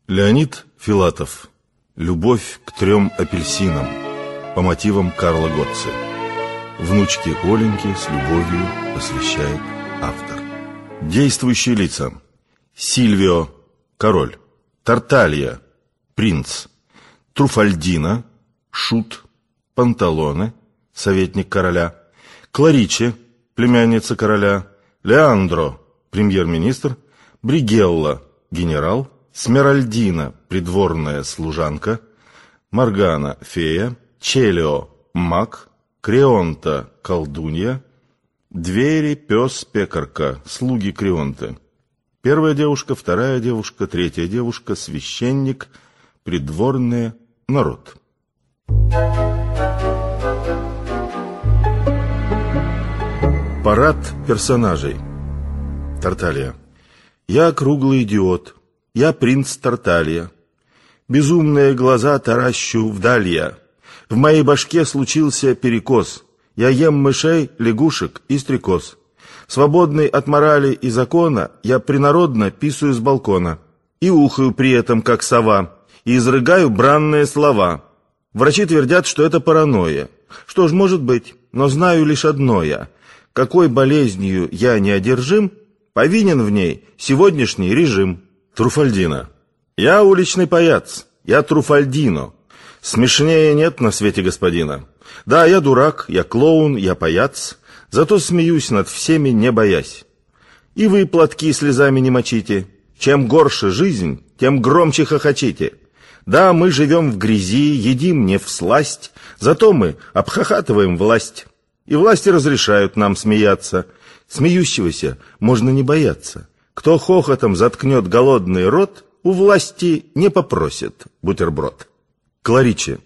Леонид Филатов. «Любовь к 3 апельсинам» по мотивам Карла Готце. Внучке Оленьке с любовью посвящает автор. Действующие лица: Сильвио – король, Тарталья – принц, Труфальдино – шут, Панталоне – советник короля, Клариче – племянница короля, Леандро – премьер-министр, Бригелла – генерал, Смеральдина – придворная служанка, Моргана – фея, Челио – маг, Креонта – колдунья, Двери, пес, пекарка, слуги Креонты. Первая девушка, вторая девушка, третья девушка, священник, придворные, народ. Парад персонажей. Тарталья. Я круглый идиот. Я принц Тарталья. Безумные глаза таращу вдаль я. В моей башке случился перекос. Я ем мышей, лягушек и стрекоз. Свободный от морали и закона, я принародно писаю с балкона. И ухаю при этом, как сова, и изрыгаю бранные слова. Врачи твердят, что это паранойя. Что ж, может быть, но знаю лишь одно я. Какой болезнью я не одержим, повинен в ней сегодняшний режим. Труфальдино. Я уличный паяц, я Труфальдино. Смешнее нет на свете господина. Да, я дурак, я клоун, я паяц, зато смеюсь над всеми, не боясь. И вы платки слезами не мочите. Чем горше жизнь, тем громче хохочите. Да, мы живем в грязи, едим не всласть, зато мы обхохатываем власть. И власти разрешают нам смеяться. Смеющегося можно не бояться. Кто хохотом заткнет голодный рот, у власти не попросит бутерброд. Клариче.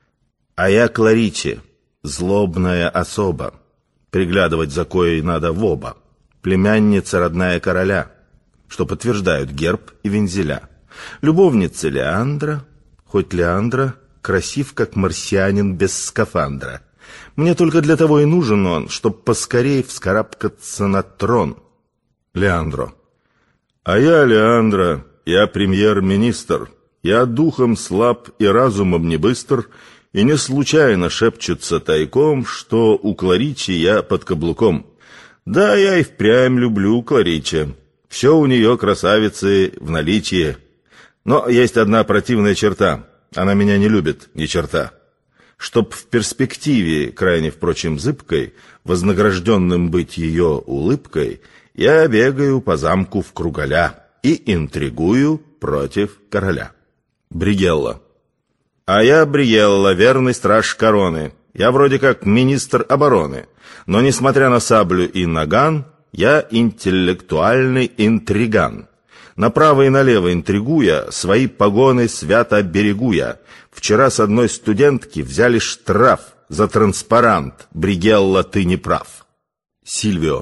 А я Клариче, злобная особа. Приглядывать за коей надо в оба. Племянница родная короля, что подтверждают герб и вензеля. Любовница Леандра, хоть Леандра красив, как марсианин без скафандра. Мне только для того и нужен он, чтоб поскорей вскарабкаться на трон. Леандро. А я Леандра, я премьер-министр. Я духом слаб и разумом не быстр, и не случайно шепчутся тайком, что у Кларичи я под каблуком. Да, я и впрямь люблю Клариче. Все у нее, красавицы, в наличии. Но есть одна противная черта. Она меня не любит, ни черта. Чтоб в перспективе, крайне, впрочем, зыбкой, вознагражденным быть ее улыбкой, я бегаю по замку в круголя и интригую против короля. Бригелла. А я Бригелла, верный страж короны. Я вроде как министр обороны. Но, несмотря на саблю и наган, я интеллектуальный интриган. Направо и налево интригуя, свои погоны свято берегу я. Вчера с одной студентки взяли штраф за транспарант «Бригелла, ты не прав». Сильвио.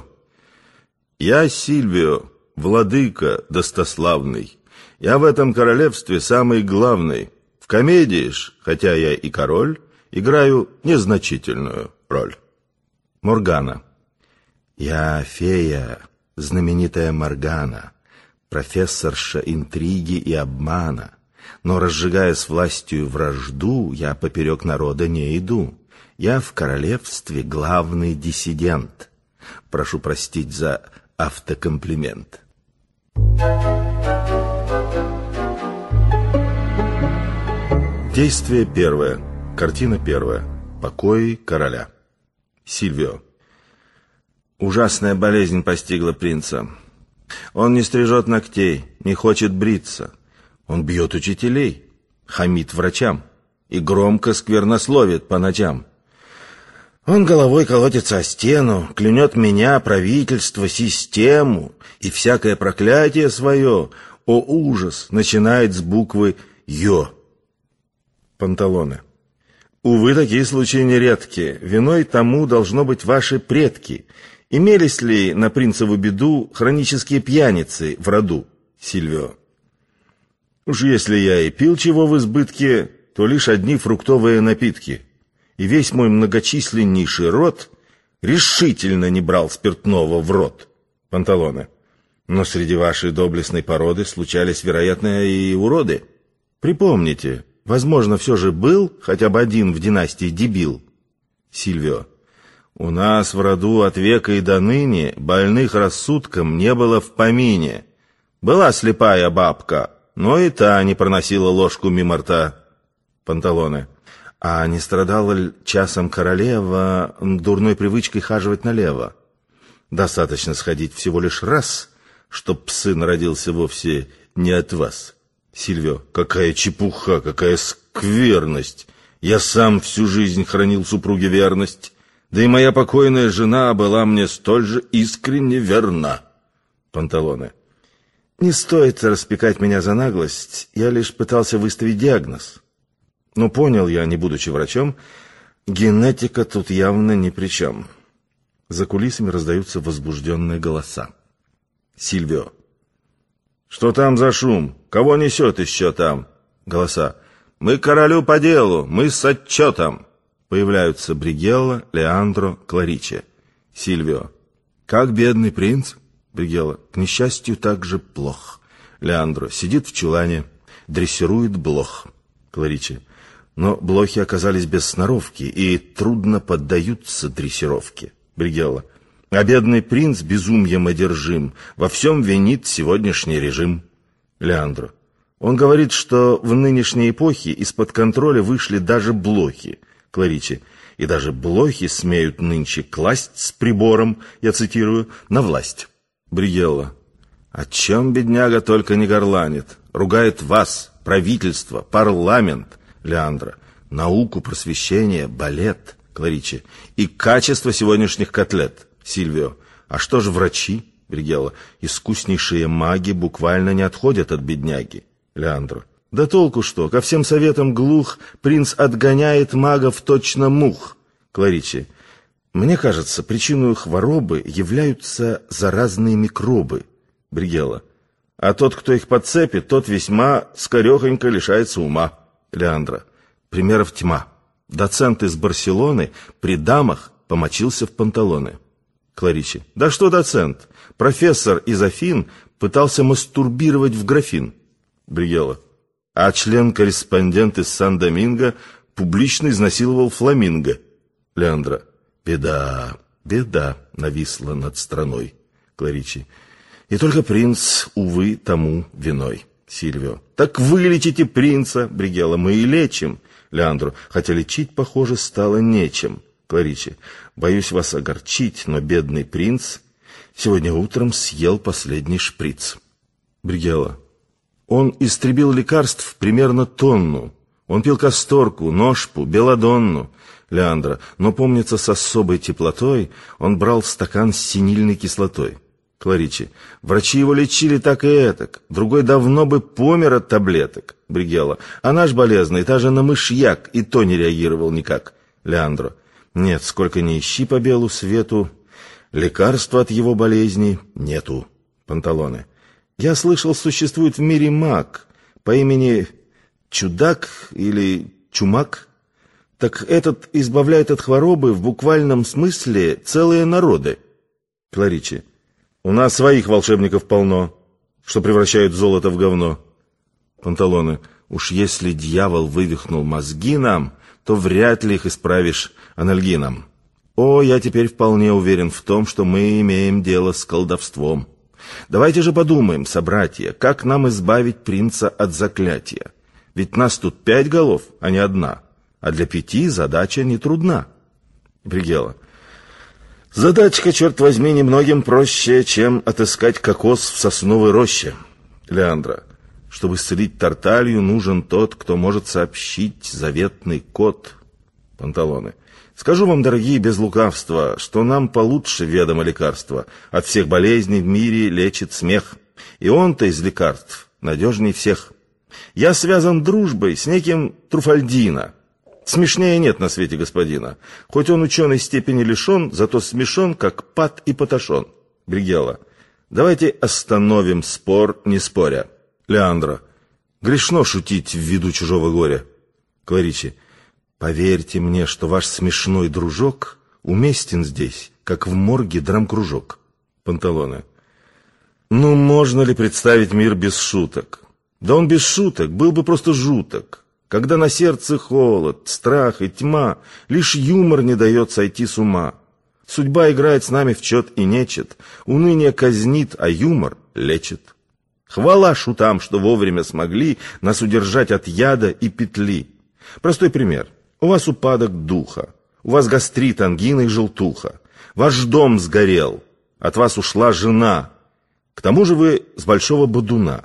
Я Сильвио, владыка достославный. Я в этом королевстве самый главный. В комедии ж, хотя я и король, играю незначительную роль. Моргана. Я фея, знаменитая Моргана, профессорша интриги и обмана. Но, разжигая с властью вражду, я поперек народа не иду. Я в королевстве главный диссидент. Прошу простить за автокомплимент. Действие первое. Картина первая. Покои короля. Сильвио. Ужасная болезнь постигла принца. Он не стрижет ногтей, не хочет бриться. Он бьет учителей, хамит врачам и громко сквернословит по ночам. Он головой колотится о стену, клянет меня, правительство, систему, и всякое проклятие свое, о ужас, начинает с буквы «Ё». Панталоне. Увы, такие случаи нередки. Виной тому должно быть ваши предки. Имелись ли на принцеву беду хронические пьяницы в роду? Сильвио. Уж если я и пил чего в избытке, то лишь одни фруктовые напитки. И весь мой многочисленнейший род решительно не брал спиртного в рот. Панталоне. Но среди вашей доблестной породы случались, вероятно, и уроды. Припомните, возможно, все же был хотя бы один в династии дебил. Сильвио. У нас в роду от века и до ныне больных рассудком не было в помине. Была слепая бабка, но и та не проносила ложку мимо рта. Панталоне. А не страдала ли часом королева дурной привычкой хаживать налево? Достаточно сходить всего лишь раз, чтоб сын родился вовсе не от вас. Сильвио. Какая чепуха, какая скверность! Я сам всю жизнь хранил супруге верность, да и моя покойная жена была мне столь же искренне верна. Панталоне. Не стоит распекать меня за наглость, я лишь пытался выставить диагноз. Но понял я, не будучи врачом, генетика тут явно ни при чем. За кулисами раздаются возбужденные голоса. Сильвио. Что там за шум? Кого несет еще там? Голоса. Мы королю по делу, мы с отчетом. Появляются Бригелла, Леандро, Клариче. Сильвио. Как бедный принц? Бригелла. К несчастью, так же плох. Леандро. Сидит в чулане, дрессирует блох. Клариче. Но блохи оказались без сноровки и трудно поддаются дрессировке. Бригелла. А бедный принц безумьем одержим, во всем винит сегодняшний режим. Леандро. Он говорит, что в нынешней эпохе из-под контроля вышли даже блохи. Клариче. И даже блохи смеют нынче класть с прибором, я цитирую, на власть. Бригелла. О чем бедняга только не горланит. Ругает вас, правительство, парламент. Леандро. Науку, просвещение, балет. Клариче. И качество сегодняшних котлет. Сильвио. А что же врачи? Бригелла. Искуснейшие маги буквально не отходят от бедняги. Леандро. Да толку что, ко всем советам глух, принц отгоняет магов точно мух. Клариче. Мне кажется, причиной хворобы являются заразные микробы. Бригелла. А тот, кто их подцепит, тот весьма скорехонько лишается ума. Леандро. Примеров тьма. Доцент из Барселоны при дамах помочился в панталоны. Клариче. Да что доцент? Профессор из Афин пытался мастурбировать в графин. Бригелла. А член-корреспондент из Сан-Доминго публично изнасиловал фламинго. Леандро. Беда, беда нависла над страной. Клариче. И только принц, увы, тому виной. Сильвио. Так вылечите принца. Бригелла. Мы и лечим. Леандро. Хотя лечить, похоже, стало нечем. Клариче. Боюсь вас огорчить, но бедный принц сегодня утром съел последний шприц. Бригелла. Он истребил лекарств примерно тонну. Он пил касторку, ношпу, белладонну. Леандро. Но, помнится, с особой теплотой он брал стакан с синильной кислотой. Клариче. Врачи его лечили так и этак. Другой давно бы помер от таблеток. Бригелла. А наш болезный даже на мышьяк и то не реагировал никак. Леандро. Нет, сколько ни ищи по белу свету, лекарства от его болезни нету. Панталоне. Я слышал, существует в мире маг по имени Чудак или Чумак. Так этот избавляет от хворобы в буквальном смысле целые народы. Клариче. У нас своих волшебников полно, что превращают золото в говно. Панталоне. Уж если дьявол вывихнул мозги нам, то вряд ли их исправишь анальгином. О, я теперь вполне уверен в том, что мы имеем дело с колдовством. Давайте же подумаем, собратья, как нам избавить принца от заклятия. Ведь нас тут 5 голов, а не одна, а для 5 задача не трудна. Бригелла. Задачка, черт возьми, немногим проще, чем отыскать кокос в сосновой роще. Леандро. Чтобы исцелить Тарталью, нужен тот, кто может сообщить заветный код. Панталоне. Скажу вам, дорогие, без лукавства, что нам получше ведомо лекарство. От всех болезней в мире лечит смех. И он-то из лекарств надежней всех. Я связан дружбой с неким Труфальдино. Смешнее нет на свете господина. Хоть он ученой степени лишен, зато смешон, как Пат и Паташон. Бригелла. Давайте остановим спор, не споря. Леандро. Грешно шутить в виду чужого горя. Клариче. Поверьте мне, что ваш смешной дружок уместен здесь, как в морге драмкружок. Панталоне. Ну, можно ли представить мир без шуток? Да он без шуток был бы просто жуток. Когда на сердце холод, страх и тьма, лишь юмор не дает сойти с ума. Судьба играет с нами в чет и нечет, уныние казнит, а юмор лечит. Хвала шутам, что вовремя смогли нас удержать от яда и петли. Простой пример. У вас упадок духа, у вас гастрит, ангина и желтуха. Ваш дом сгорел, от вас ушла жена. К тому же вы с большого бодуна.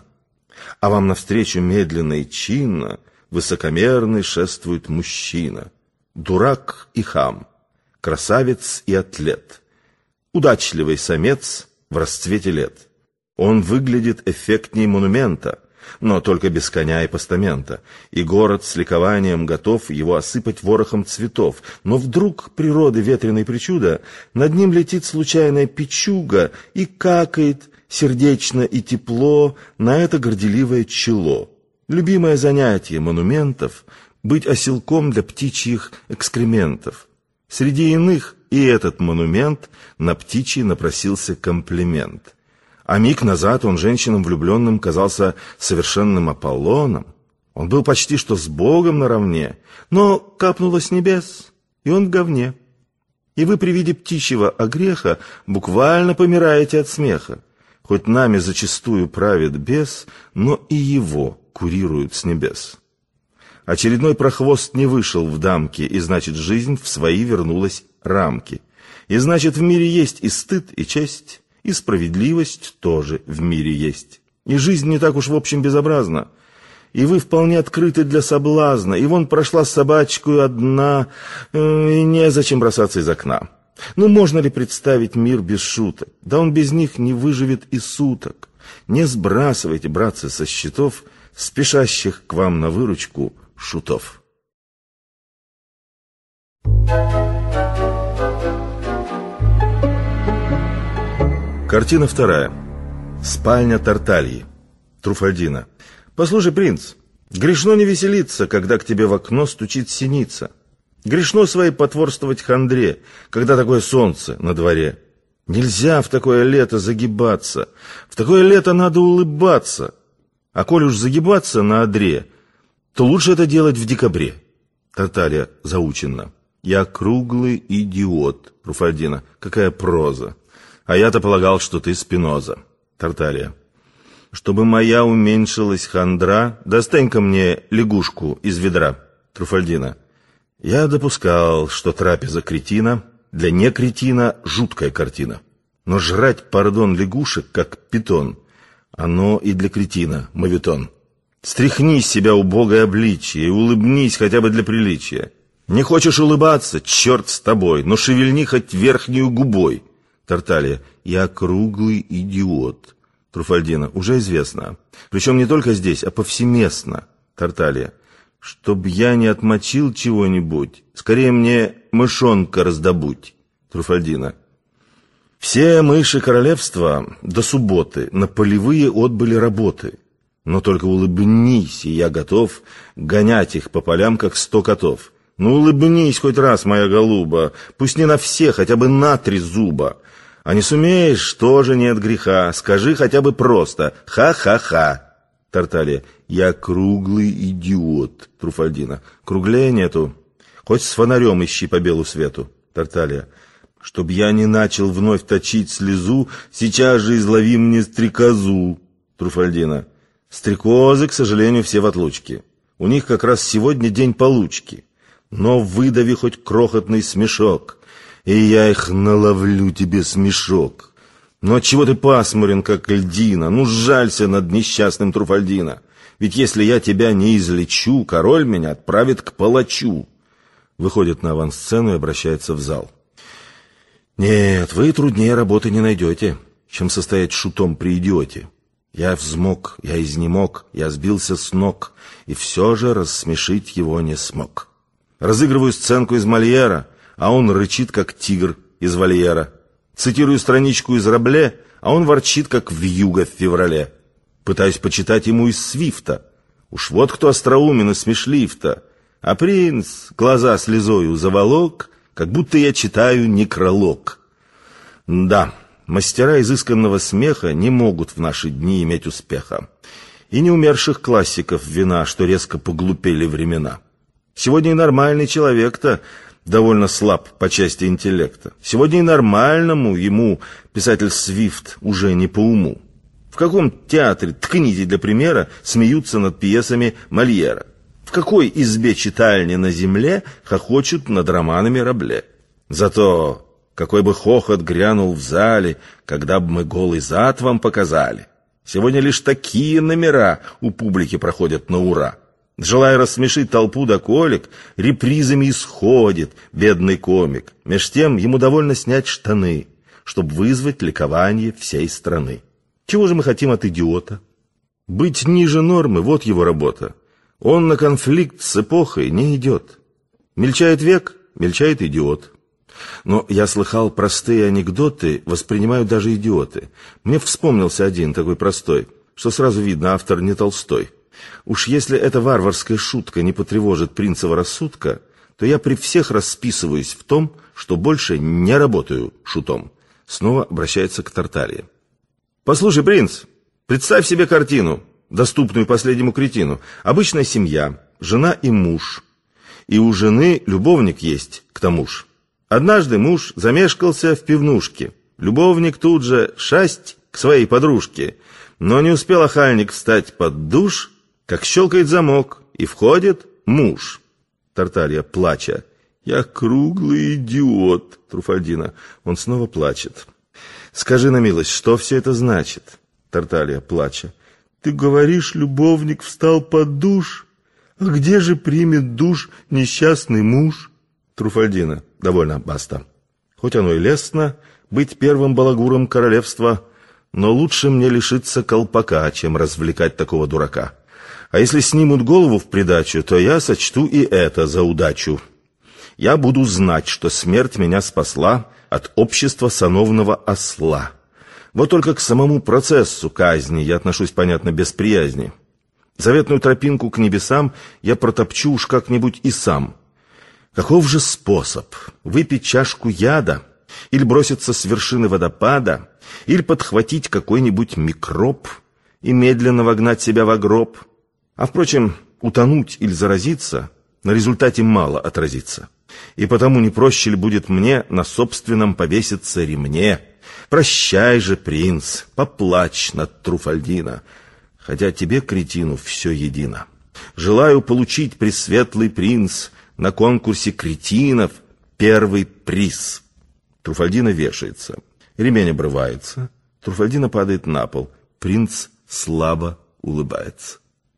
А вам навстречу медленно и чинно высокомерный шествует мужчина. Дурак и хам, красавец и атлет, удачливый самец в расцвете лет. Он выглядит эффектней монумента, но только без коня и постамента, и город с ликованием готов его осыпать ворохом цветов. Но вдруг природы ветреной причуда, над ним летит случайная печуга и какает сердечно и тепло на это горделивое чело. Любимое занятие монументов — быть оселком для птичьих экскрементов. Среди иных и этот монумент на птичий напросился комплимент. А миг назад он женщинам влюбленным казался совершенным Аполлоном. Он был почти что с Богом наравне, но капнуло с небес, и он в говне. И вы при виде птичьего огреха буквально помираете от смеха. Хоть нами зачастую правит бес, но и его курируют с небес. Очередной прохвост не вышел в дамки, и значит, жизнь в свои вернулась рамки. И значит, в мире есть и стыд, и честь, и справедливость тоже в мире есть. И жизнь не так уж в общем безобразна. И вы вполне открыты для соблазна, и вон прошла собачкою одна, и незачем бросаться из окна. Ну, можно ли представить мир без шуток? Да он без них не выживет и суток. Не сбрасывайте, братцы, со счетов спешащих к вам на выручку шутов. Картина вторая. Спальня Тартальи. Труфальдино. Послушай, принц, грешно не веселиться, когда к тебе в окно стучит синица. Грешно своей потворствовать хандре, когда такое солнце на дворе. Нельзя в такое лето загибаться, в такое лето надо улыбаться. А коль уж загибаться на одре, то лучше это делать в декабре. Тарталья заученно. Я круглый идиот. Труфальдино. Какая проза. А я-то полагал, что ты Спиноза. Тарталья. Чтобы моя уменьшилась хандра, достань-ка мне лягушку из ведра. Труфальдино. Я допускал, что трапеза кретина для некретина жуткая картина. Но жрать, пардон, лягушек, как питон, оно и для кретина моветон. Стряхни с себя убогое обличие и улыбнись хотя бы для приличия. Не хочешь улыбаться, черт с тобой, но шевельни хоть верхнюю губой. Тарталья. Я круглый идиот. Труфальдино. Уже известно. Причем не только здесь, а повсеместно. Тарталья. Чтоб я не отмочил чего-нибудь, скорее мне мышонка раздобудь. Труфальдино. Все мыши королевства до субботы на полевые отбыли работы. Но только улыбнись, и я готов гонять их по полям, как 100 котов. Ну улыбнись хоть раз, моя голуба, пусть не на все, хотя бы на 3 зуба. А не сумеешь, тоже нет греха, скажи хотя бы просто «ха-ха-ха». Тарталья. Я круглый идиот. Труфальдино. Круглее нету. Хоть с фонарем ищи по белу свету. Тарталья. Чтоб я не начал вновь точить слезу, сейчас же излови мне стрекозу. Труфальдино. Стрекозы, к сожалению, все в отлучке. У них как раз сегодня день получки. Но выдави хоть крохотный смешок, и я их наловлю тебе смешок. Но отчего ты пасмурен, как льдина? Ну, жалься над несчастным Труфальдино. Ведь если я тебя не излечу, король меня отправит к палачу. Выходит на авансцену и обращается в зал. Нет, вы труднее работы не найдете, чем состоять шутом при идиоте. Я взмок, я изнемог, я сбился с ног, и все же рассмешить его не смог. Разыгрываю сценку из Мольера, а он рычит, как тигр из вольера. Цитирую страничку из Рабле, а он ворчит, как вьюга в феврале. Пытаюсь почитать ему из Свифта. Уж вот кто остроумен и смешлив-то. А принц глаза слезою заволок, как будто я читаю некролог. Да, Мастера изысканного смеха не могут в наши дни иметь успеха. И не умерших классиков вина, что резко поглупели времена. Сегодня и нормальный человек-то довольно слаб по части интеллекта. Сегодня и нормальному ему писатель Свифт уже не по уму. В каком театре, ткните для примера, смеются над пьесами Мольера? В какой избе читальни на земле хохочут над романами Рабле? Зато какой бы хохот грянул в зале, когда бы мы голый зад вам показали. Сегодня лишь такие номера у публики проходят на ура. Желая рассмешить толпу до колик, репризами исходит бедный комик. Меж тем ему довольно снять штаны, чтобы вызвать ликование всей страны. Чего же мы хотим от идиота? Быть ниже нормы — вот его работа. Он на конфликт с эпохой не идет. Мельчает век — мельчает идиот. Но я слыхал, простые анекдоты воспринимают даже идиоты. Мне вспомнился один такой простой, что сразу видно, автор не Толстой. Уж если эта варварская шутка не потревожит принцева рассудка, то я при всех расписываюсь в том, что больше не работаю шутом. Снова обращается к Тарталье. Послушай, принц, представь себе картину, доступную последнему кретину. Обычная семья, жена и муж. И у жены любовник есть, к тому ж. Однажды муж замешкался в пивнушке. Любовник тут же шасть к своей подружке. Но не успел охальник встать под душ, как щелкает замок, и входит муж. Тарталья, плача. «Я круглый идиот», Труфальдино. Он снова плачет. «Скажи на милость, что все это значит?» Тарталья, плача. «Ты говоришь, любовник встал под душ? А где же примет душ несчастный муж?» Труфальдино. «Довольно, баста. Хоть оно и лестно быть первым балагуром королевства, но лучше мне лишиться колпака, чем развлекать такого дурака. А если снимут голову в придачу, то я сочту и это за удачу. Я буду знать, что смерть меня спасла от общества сановного осла. Вот только к самому процессу казни я отношусь, понятно, без приязни. Заветную тропинку к небесам я протопчу уж как-нибудь и сам. Каков же способ? Выпить чашку яда? Или броситься с вершины водопада? Или подхватить какой-нибудь микроб и медленно вогнать себя в гроб? А, впрочем, утонуть или заразиться на результате мало отразится. И потому не проще ли будет мне на собственном повеситься ремне? Прощай же, принц, поплачь над Труфальдино, хотя тебе, кретину, все едино. Желаю получить, пресветлый принц, на конкурсе кретинов первый приз». Труфальдино вешается. Ремень обрывается. Труфальдино падает на пол. Принц слабо улыбается.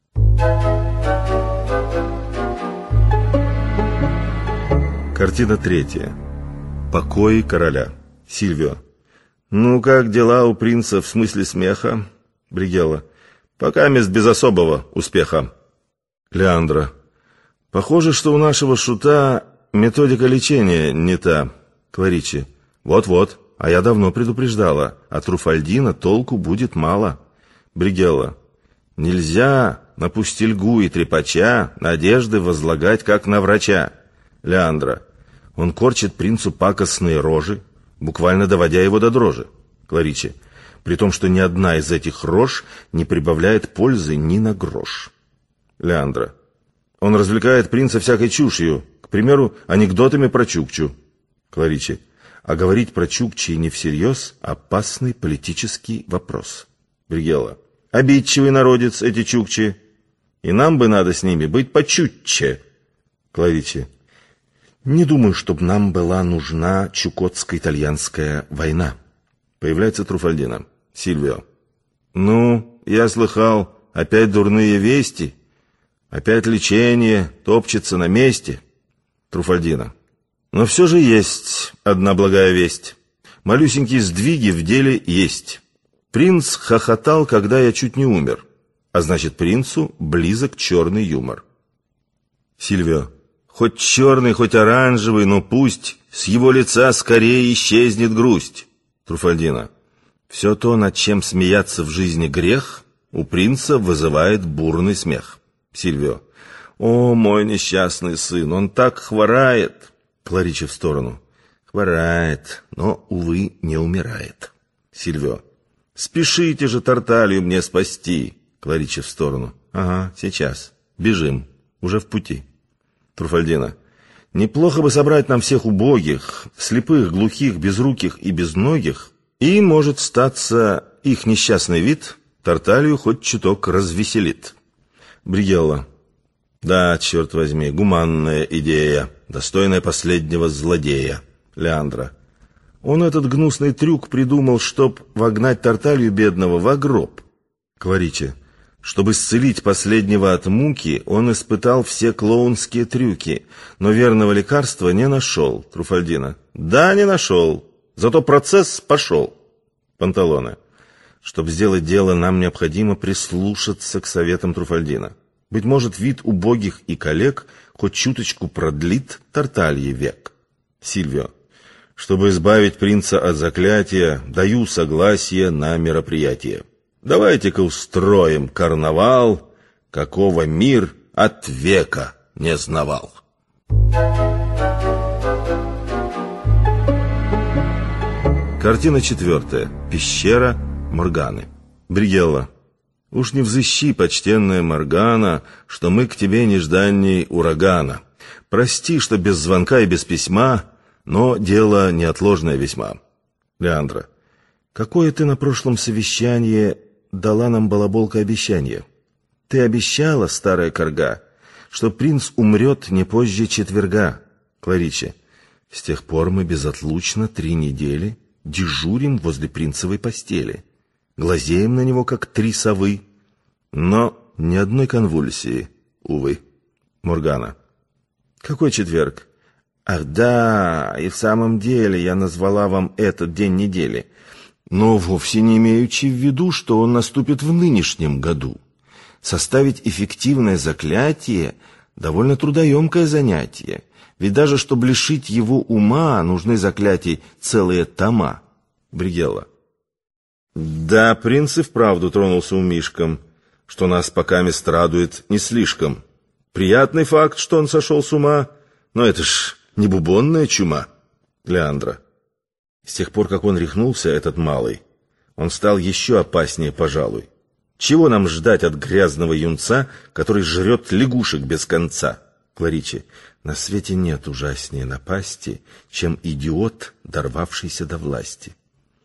Картина третья. Покои короля. Сильвио. «Ну, как дела у принца в смысле смеха?» Бригелла. «Пока мест без особого успеха». Леандро. «Похоже, что у нашего шута методика лечения не та». Кларичи. «Вот-вот, а я давно предупреждала, от Труфальдино толку будет мало». Бригелла. «Нельзя на пустельгу и трепача надежды возлагать, как на врача». Леандро. «Он корчит принцу пакостные рожи, буквально доводя его до дрожи». Кларичи. «При том, что ни одна из этих рож не прибавляет пользы ни на грош». Леандро. «Он развлекает принца всякой чушью, к примеру, анекдотами про Чукчу». Кларичи. «А говорить про Чукчи не всерьез — опасный политический вопрос». Бригелла. «Обидчивый народец эти Чукчи, и нам бы надо с ними быть почутче». Кларичи. «Не думаю, чтобы нам была нужна Чукотско-итальянская война». Появляется Труфальдино. Сильвио. «Ну, я слыхал, опять дурные вести, опять лечение топчется на месте». Труфальдино. «Но все же есть одна благая весть. Малюсенькие сдвиги в деле есть. Принц хохотал, когда я чуть не умер, а значит, принцу близок черный юмор». Сильвио. «Хоть черный, хоть оранжевый, но пусть с его лица скорее исчезнет грусть». Труфальдино. «Все то, над чем смеяться в жизни грех, у принца вызывает бурный смех». Сильвио. «О, мой несчастный сын, он так хворает». Кларичи в сторону. «Хворает, но, увы, не умирает». Сильвио. Спешите же Тарталью мне спасти. Клариче в сторону. Ага, сейчас. Бежим. Уже в пути. Труфальдино. Неплохо бы собрать нам всех убогих, слепых, глухих, безруких и безногих, и, может, статься, их несчастный вид Тарталью хоть чуток развеселит. Бригелло. Да, черт возьми, гуманная идея, достойная последнего злодея. Леандро. Он этот гнусный трюк придумал, чтоб вогнать Тарталью бедного в гроб. Квариче. Чтобы исцелить последнего от муки, он испытал все клоунские трюки, но верного лекарства не нашел. Труфальдино. Да, не нашел. Зато процесс пошел. Панталоне. Чтобы сделать дело, нам необходимо прислушаться к советам Труфальдино. Быть может, вид убогих и коллег хоть чуточку продлит Тарталье век. Сильвио. Чтобы избавить принца от заклятия, даю согласие на мероприятие. Давайте-ка устроим карнавал, какого мир от века не знавал. Картина 4. Пещера Морганы. Бригелло. Уж не взыщи, почтенная Моргана, что мы к тебе нежданней урагана. Прости, что без звонка и без письма, но дело неотложное весьма. Леандро. Какое ты на прошлом совещании дала нам балаболка обещание? Ты обещала, старая корга, что принц умрет не позже четверга. Клариче. С тех пор мы безотлучно 3 недели дежурим возле принцевой постели. Глазеем на него, как 3 совы. Но ни одной конвульсии, увы. Моргана. Какой четверг? Ах да, и в самом деле я назвала вам этот день недели, но вовсе не имеючи в виду, что он наступит в нынешнем году. Составить эффективное заклятие — довольно трудоемкое занятие, ведь даже чтобы лишить его ума, нужны заклятий целые тома. Бригелло. Да, принц и вправду тронулся умишком, что нас покамест радует не слишком. Приятный факт, что он сошел с ума, но это ж не бубонная чума. Леандро. С тех пор, как он рехнулся, этот малый, он стал еще опаснее, пожалуй. Чего нам ждать от грязного юнца, который жрет лягушек без конца? Клариче. На свете нет ужаснее напасти, чем идиот, дорвавшийся до власти.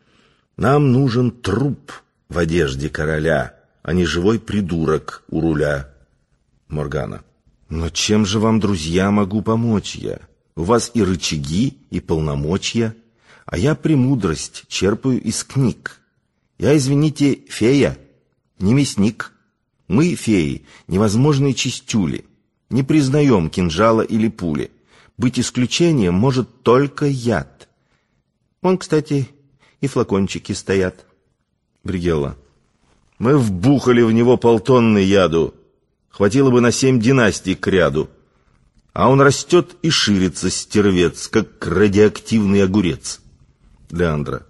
Нам нужен труп в одежде короля, а не живой придурок у руля. Моргана. Но чем же вам, друзья, могу помочь я? У вас и рычаги, и полномочия, а я премудрость черпаю из книг. Я, извините, фея, не мясник. Мы, феи, невозможные чистюли, не признаем кинжала или пули. Быть исключением может только яд. Вон, кстати, и флакончики стоят. Бригелло. Мы вбухали в него полтонны яду. Хватило бы на 7 династий кряду. А он растет и ширится, стервец, как радиоактивный огурец. Леандро.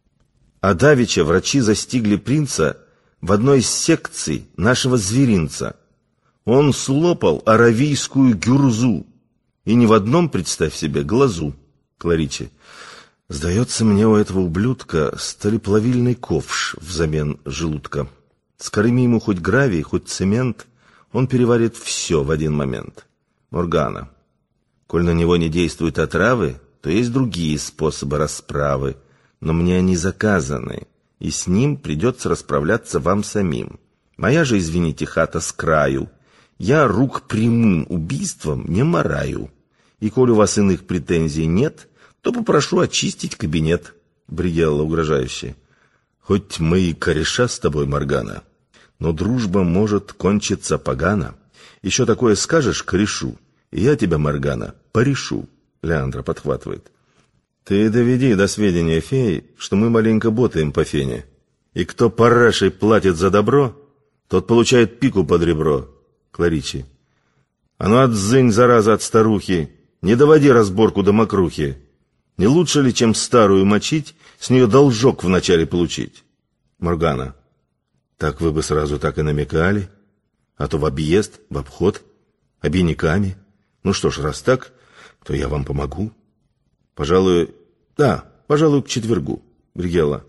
А давеча врачи застигли принца в одной из секций нашего зверинца. Он слопал аравийскую гюрзу. И ни в одном, представь себе, глазу. Клариче. Сдается мне, у этого ублюдка сталеплавильный ковш взамен желудка. Скорми ему хоть гравий, хоть цемент, он переварит все в один момент. Моргана. Коль на него не действуют отравы, то есть другие способы расправы, но мне они заказаны, и с ним придется расправляться вам самим. Моя же, извините, хата с краю. Я рук прямым убийством не мараю. И коль у вас иных претензий нет, то попрошу очистить кабинет. Бригелло угрожающе. Хоть мы и кореша с тобой, Моргана, но дружба может кончиться погано. Еще такое скажешь корешу, и я тебя, Моргана, порешу. Леандро подхватывает. Ты доведи до сведения феи, что мы маленько ботаем по фене. И кто парашей платит за добро, тот получает пику под ребро. Клариче. А ну отзынь, зараза, от старухи, не доводи разборку до мокрухи. Не лучше ли, чем старую мочить, с нее должок вначале получить? Моргана. Так вы бы сразу так и намекали, а то в объезд, в обход, обиняками. Ну что ж, раз так, то я вам помогу. Пожалуй, к четвергу. Бригелло.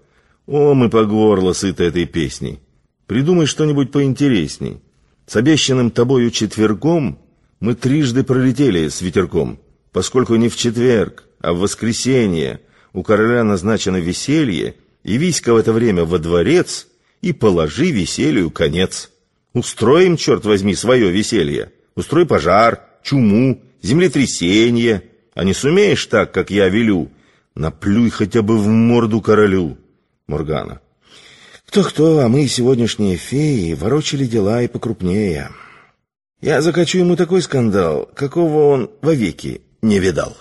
О, мы по горло сыты этой песней. Придумай что-нибудь поинтересней. С обещанным тобою четвергом мы трижды пролетели с ветерком, поскольку не в четверг, а в воскресенье у короля назначено веселье, явись-ка в это время во дворец и положи веселью конец. Устроим, черт возьми, свое веселье. Устрой пожар, чуму, землетрясение. А не сумеешь так, как я велю, наплюй хотя бы в морду королю. Моргана. Кто-кто, а мы, сегодняшние феи, ворочали дела и покрупнее. Я закачу ему такой скандал, какого он вовеки не видал.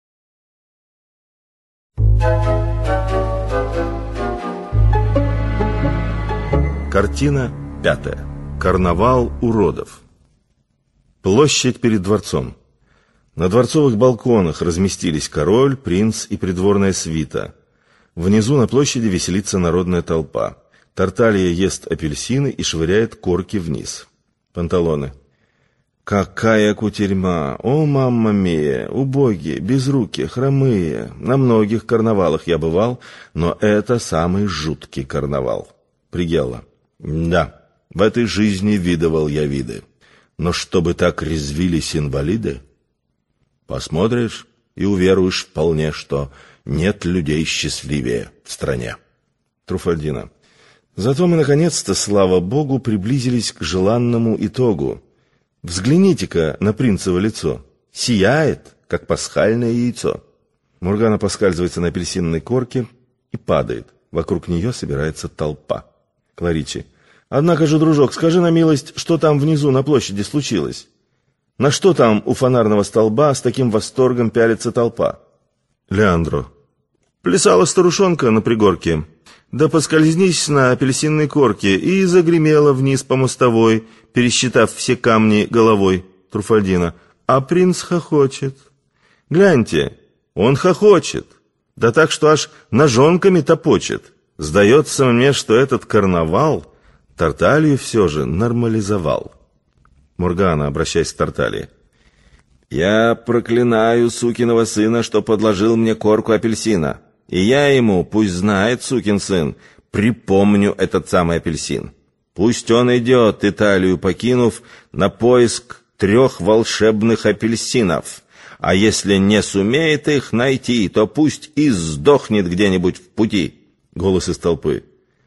Картина 5. Карнавал уродов. Площадь перед дворцом. На дворцовых балконах разместились король, принц и придворная свита. Внизу на площади веселится народная толпа. Тарталья ест апельсины и швыряет корки вниз. Панталоны. Какая кутерьма! О, мамма мия! Убогие, безрукие, хромые. На многих карнавалах я бывал, но это самый жуткий карнавал. Пригелла. Да, в этой жизни видывал я виды. Но чтобы так резвились инвалиды, посмотришь и уверуешь вполне, что нет людей счастливее в стране. Труфальдино. Зато мы, наконец-то, слава богу, приблизились к желанному итогу. Взгляните-ка на принцево лицо. Сияет, как пасхальное яйцо. Моргана поскальзывается на апельсинной корке и падает. Вокруг нее собирается толпа. Кларичи. Однако же, дружок, скажи на милость, что там внизу на площади случилось? На что там у фонарного столба с таким восторгом пялится толпа? Леандро. Плясала старушонка на пригорке. Да поскользнись на апельсинной корке и загремела вниз по мостовой, пересчитав все камни головой. Труфальдино. А принц хохочет. Гляньте, он хохочет. Да так, что аж ножонками топочет. Сдается мне, что этот карнавал Тарталью все же нормализовал. Моргана, обращаясь к Тарталье. Я проклинаю сукиного сына, что подложил мне корку апельсина. И я ему, пусть знает, сукин сын, припомню этот самый апельсин. Пусть он идет, Италию покинув, на поиск 3 волшебных апельсинов. А если не сумеет их найти, то пусть и сдохнет где-нибудь в пути. Голос из толпы.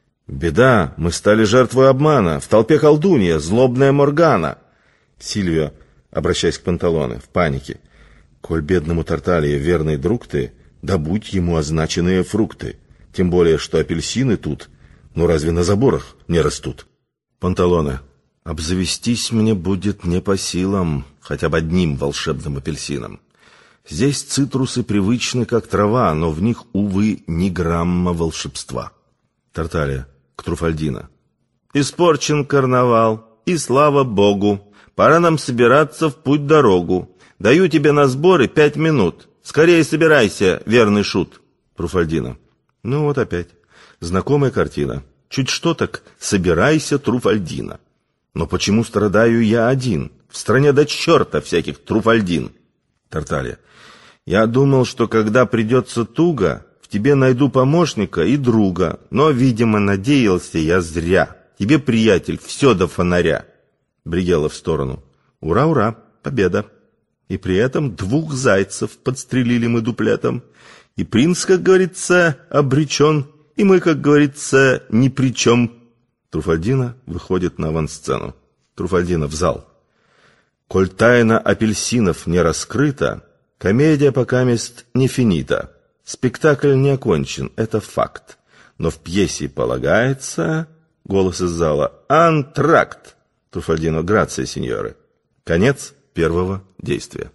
Беда, мы стали жертвой обмана. В толпе колдунья, злобная Моргана. Сильвио, обращаясь к Панталоне, в панике. Коль бедному Тарталье верный друг ты, добудь ему означенные фрукты. Тем более, что апельсины тут, ну разве на заборах не растут? Панталоне. Обзавестись мне будет не по силам хотя бы одним волшебным апельсином. Здесь цитрусы привычны, как трава, но в них, увы, ни грамма волшебства. Тарталья к Труфальдино. Испорчен карнавал, и слава богу. Пора нам собираться в путь-дорогу. Даю тебе на сборы 5 минут. Скорее собирайся, верный шут. Труфальдино. Ну вот опять. Знакомая картина. Чуть что так собирайся, Труфальдино. Но почему страдаю я один? В стране до черта всяких Труфальдин. Тарталья. Я думал, что когда придется туго, в тебе найду помощника и друга. Но, видимо, надеялся я зря. Тебе, приятель, все до фонаря. Бригелла в сторону. Ура, ура, победа. И при этом 2 зайцев подстрелили мы дуплетом. И принц, как говорится, обречен, и мы, как говорится, ни при чем. Труфальдино выходит на авансцену. Труфальдино в зал. Коль тайна апельсинов не раскрыта, комедия покамест не финита. Спектакль не окончен, это факт. Но в пьесе полагается... Голос из зала. Антракт. Труфальдино. Грация, сеньоры. Конец первого действия.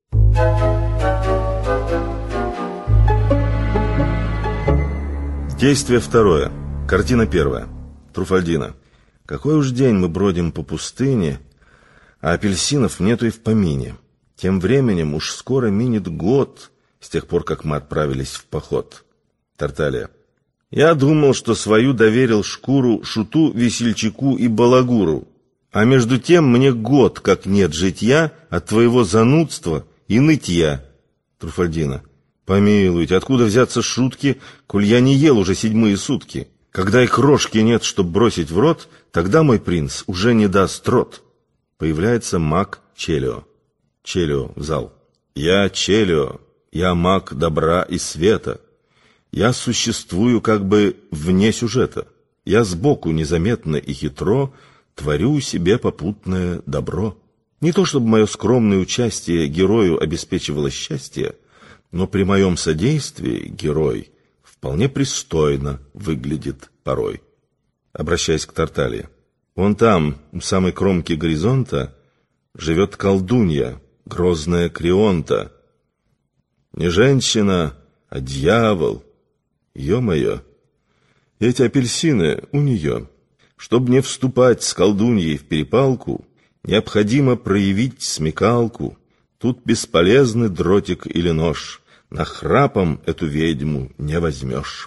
Действие второе. Картина первая. Труфальдино. Какой уж день мы бродим по пустыне, а апельсинов нету и в помине. Тем временем уж скоро минет год с тех пор, как мы отправились в поход. Тарталья. Я думал, что свою доверил шкуру шуту, весельчаку и балагуру. А между тем мне год, как нет житья, от твоего занудства и нытья. Труфальдино. Помилуйте, откуда взяться шутки, коль я не ел уже 7 сутки? Когда и крошки нет, чтоб бросить в рот, тогда мой принц уже не даст рот. Появляется маг Челио. Челио в зал. Я Челио, я маг добра и света. Я существую как бы вне сюжета. Я сбоку незаметно и хитро творю себе попутное добро. Не то чтобы мое скромное участие герою обеспечивало счастье, но при моем содействии герой вполне пристойно выглядит порой. Обращаясь к Тарталье. Вон там, у самой кромки горизонта, живет колдунья, грозная Крионта. Не женщина, а дьявол. Ё-моё, эти апельсины у нее. Чтоб не вступать с колдуньей в перепалку, необходимо проявить смекалку. Тут бесполезны дротик или нож. Нахрапом эту ведьму не возьмешь.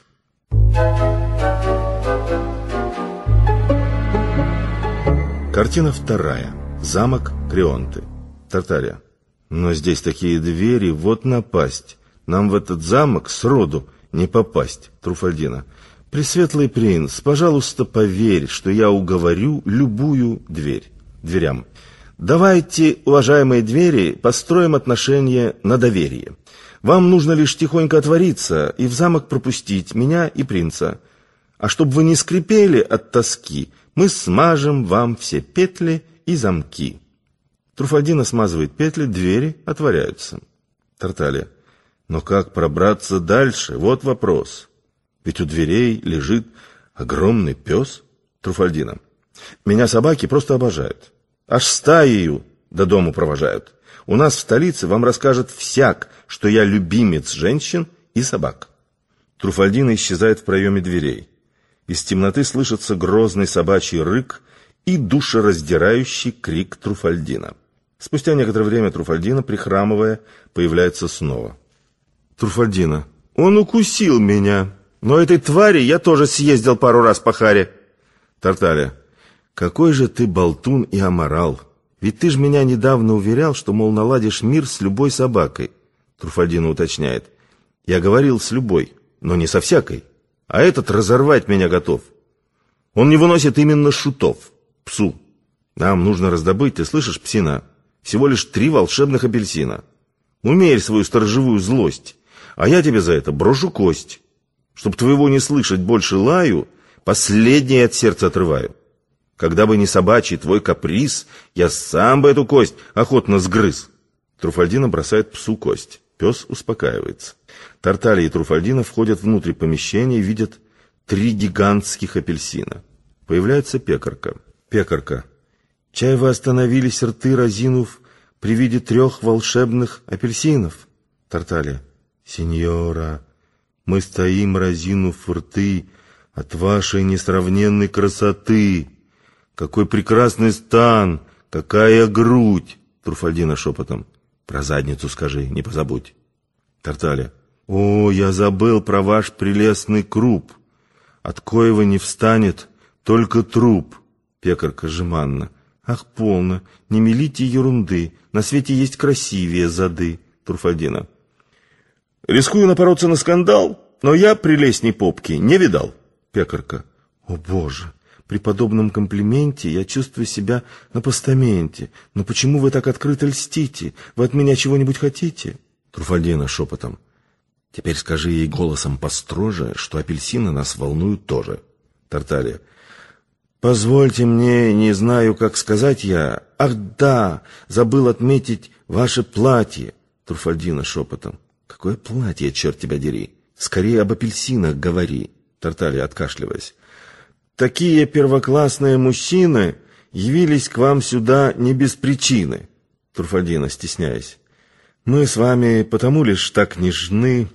Картина вторая. Замок Крионты. Тарталья. Но здесь такие двери, вот напасть. Нам в этот замок сроду не попасть. Труфальдино. Пресветлый принц, пожалуйста, поверь, что я уговорю любую дверям. Давайте, уважаемые двери, построим отношения на доверие. Вам нужно лишь тихонько отвориться и в замок пропустить меня и принца. А чтобы вы не скрипели от тоски, мы смажем вам все петли и замки. Труфальдино смазывает петли, двери отворяются. Тарталья. Но как пробраться дальше? Вот вопрос. Ведь у дверей лежит огромный пес. Труфальдино. Меня собаки просто обожают. Аж стаею до дому провожают. У нас в столице вам расскажет всяк, что я любимец женщин и собак. Труфальдино исчезает в проеме дверей. Из темноты слышится грозный собачий рык и душераздирающий крик Труфальдино. Спустя некоторое время Труфальдино, прихрамывая, появляется снова. Труфальдино. Он укусил меня, но этой твари я тоже съездил пару раз по харе. Тарталья. Какой же ты болтун и аморал. Ведь ты ж меня недавно уверял, что, мол, наладишь мир с любой собакой. Труфальдино уточняет. Я говорил с любой, но не со всякой. А этот разорвать меня готов. Он не выносит именно шутов. Псу. Нам нужно раздобыть, ты слышишь, псина, всего лишь 3 волшебных апельсина. Умерь свою сторожевую злость, а я тебе за это брошу кость. Чтоб твоего не слышать больше лаю, последнее от сердца отрываю. Когда бы не собачий твой каприз, я сам бы эту кость охотно сгрыз. Труфальдино бросает псу кость. Пес успокаивается. Тарталья и Труфальдино входят внутрь помещения и видят 3 гигантских апельсина. Появляется пекарка. Пекарка. Чай вы остановились, рты разинув, при виде 3 волшебных апельсинов. Тарталья. Сеньора, мы стоим, разинув рты, от вашей несравненной красоты. Какой прекрасный стан, какая грудь. Труфальдино шепотом. Про задницу скажи, не позабудь. Тарталья. О, я забыл про ваш прелестный круп. От коего не встанет только труп. Пекарка жеманно. Ах, полно, не мелите ерунды. На свете есть красивее зады. Труфальдино. Рискую напороться на скандал, но я прелестней попки не видал. Пекарка. О, Боже, при подобном комплименте я чувствую себя на постаменте. Но почему вы так открыто льстите? Вы от меня чего-нибудь хотите? Труфальдино шепотом. Теперь скажи ей голосом построже, что апельсины нас волнуют тоже. Тарталья. Позвольте мне, не знаю, как сказать я. Ах да, забыл отметить ваше платье. Труфальдино шепотом. Какое платье, черт тебя дери? Скорее об апельсинах говори. Тарталья, откашливаясь. Такие первоклассные мужчины явились к вам сюда не без причины. Труфальдино, стесняясь. Мы с вами потому лишь так нежны,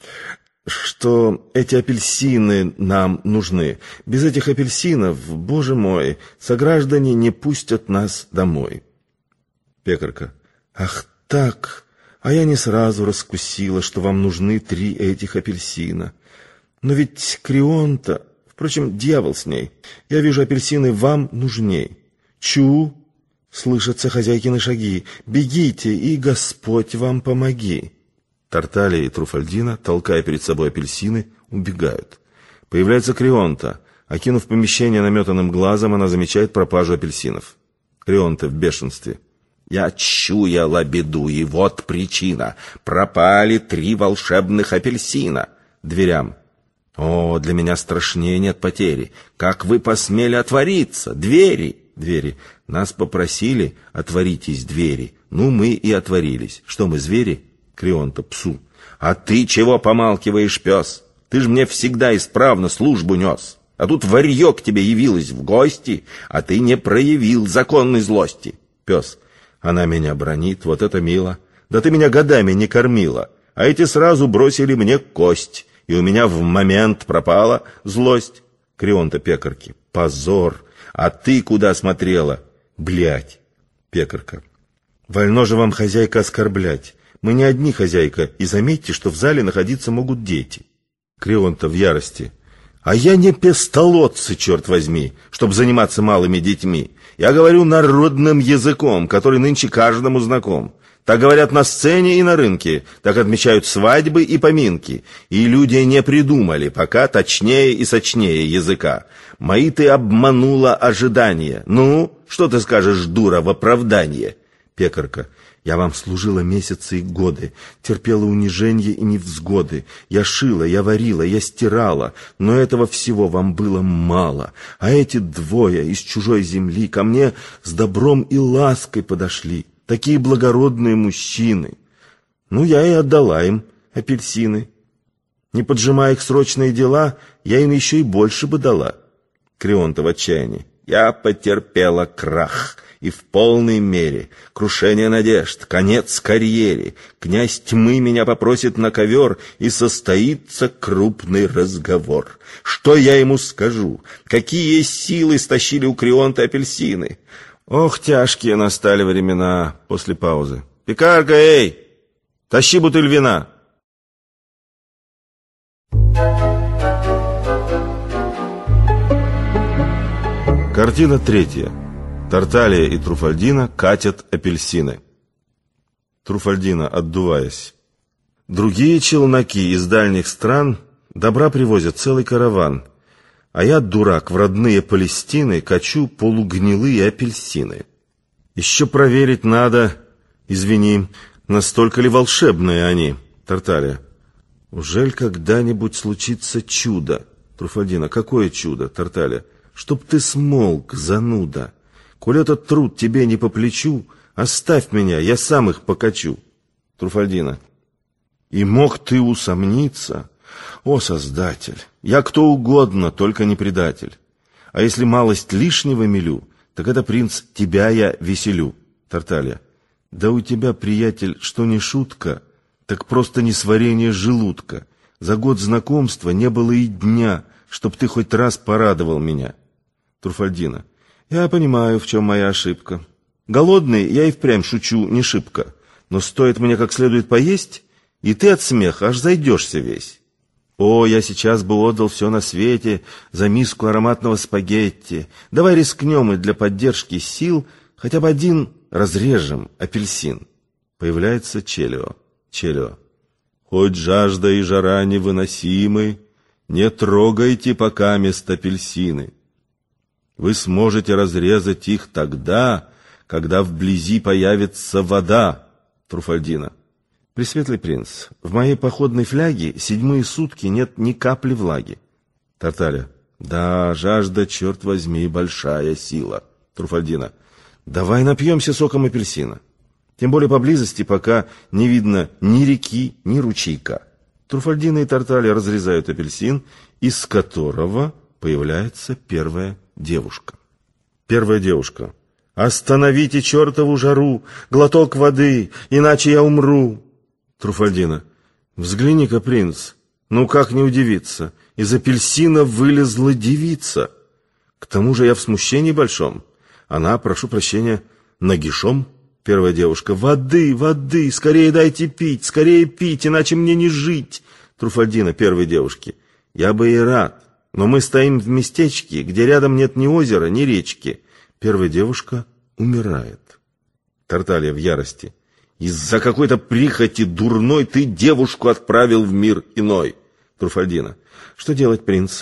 что эти апельсины нам нужны. Без этих апельсинов, боже мой, сограждане не пустят нас домой. Пекарка. Ах так, а я не сразу раскусила, что вам нужны 3 этих апельсина. Но ведь Крионта... Впрочем, дьявол с ней. Я вижу, апельсины вам нужней. Чу! Слышатся хозяйкины шаги. Бегите, и Господь вам помоги. Тарталья и Труфальдино, толкая перед собой апельсины, убегают. Появляется Крионта. Окинув помещение наметанным глазом, она замечает пропажу апельсинов. Крионта в бешенстве. «Я чуяла беду, и вот причина. Пропали 3 волшебных апельсина». Дверям. «О, для меня страшнее нет потери. Как вы посмели отвориться? Двери!» Двери. «Нас попросили, отворитесь двери. Ну, мы и отворились. Что мы, звери?» Крионта псу. «А ты чего помалкиваешь, пес? Ты ж мне всегда исправно службу нес. А тут варьё к тебе явилась в гости, а ты не проявил законной злости». Пес. «Она меня бранит, вот это мило. Да ты меня годами не кормила, а эти сразу бросили мне кость, и у меня в момент пропала злость». Крионта пекарки. «Позор! А ты куда смотрела? Блядь!» Пекарка. «Вольно же вам, хозяйка, оскорблять. Мы не одни, хозяйка, и заметьте, что в зале находиться могут дети». Крионта в ярости. «А я не пестолотцы, черт возьми, чтобы заниматься малыми детьми. Я говорю народным языком, который нынче каждому знаком. Так говорят на сцене и на рынке, так отмечают свадьбы и поминки. И люди не придумали пока точнее и сочнее языка. Мои ты обманула ожидания. Ну, что ты скажешь, дура, в оправдание?» Пекарка. «Я вам служила месяцы и годы, терпела унижения и невзгоды. Я шила, я варила, я стирала, но этого всего вам было мало. А эти 2 из чужой земли ко мне с добром и лаской подошли. Такие благородные мужчины. Ну, я и отдала им апельсины. Не поджимая их срочные дела, я им еще и больше бы дала». Крионта в отчаянии. «Я потерпела крах». И в полной мере крушение надежд, конец карьере. Князь тьмы меня попросит на ковер, и состоится крупный разговор. Что я ему скажу? Какие силы стащили у Крионта апельсины? Ох, тяжкие настали времена. После паузы. «Пекарка, эй! Тащи бутыль вина!» Картина 3. Тарталья и Труфальдина катят апельсины. Труфальдина, отдуваясь. «Другие челноки из дальних стран добра привозят целый караван, а я, дурак, в родные Палестины качу полугнилые апельсины. Еще проверить надо, извини, настолько ли волшебные они». Тарталья. «Ужель когда-нибудь случится чудо?» Труфальдина. «Какое чудо?» Тарталья. «Чтоб ты смолк, зануда. Коль этот труд тебе не по плечу, оставь меня, я сам их покачу». Труфальдина. «И мог ты усомниться? О, Создатель, я кто угодно, только не предатель. А если малость лишнего мелю, так это, принц, тебя я веселю». Тарталья. «Да у тебя, приятель, что не шутка, так просто несварение желудка. За год знакомства не было и дня, чтоб ты хоть раз порадовал меня». Труфальдина. «Я понимаю, в чем моя ошибка. Голодный я и впрямь шучу не шибко, но стоит мне как следует поесть, и ты от смеха аж зайдешься весь. О, я сейчас бы отдал все на свете за миску ароматного спагетти. Давай рискнем и для поддержки сил хотя бы один разрежем апельсин». Появляется Челио. Челио. «Хоть жажда и жара невыносимы, не трогайте пока мест апельсины. Вы сможете разрезать их тогда, когда вблизи появится вода». Труфальдина. «Пресветлый принц, в моей походной фляге 7 сутки нет ни капли влаги». Тарталья. «Да, жажда, черт возьми, большая сила». Труфальдина. «Давай напьемся соком апельсина. Тем более поблизости пока не видно ни реки, ни ручейка». Труфальдина и Тарталья разрезают апельсин, из которого появляется первая девушка. Первая девушка. «Остановите чертову жару, глоток воды, иначе я умру». Труфальдина. «Взгляни-ка, принц, ну как не удивиться, из апельсина вылезла девица. К тому же я в смущении большом. Она, прошу прощения, нагишом». Первая девушка. «Воды, воды, скорее дайте пить, скорее пить, иначе мне не жить». Труфальдина первой девушки. «Я бы и рад, но мы стоим в местечке, где рядом нет ни озера, ни речки». Первая девушка умирает. Тарталья в ярости. «Из-за какой-то прихоти дурной ты девушку отправил в мир иной». Труфальдина. «Что делать, принц?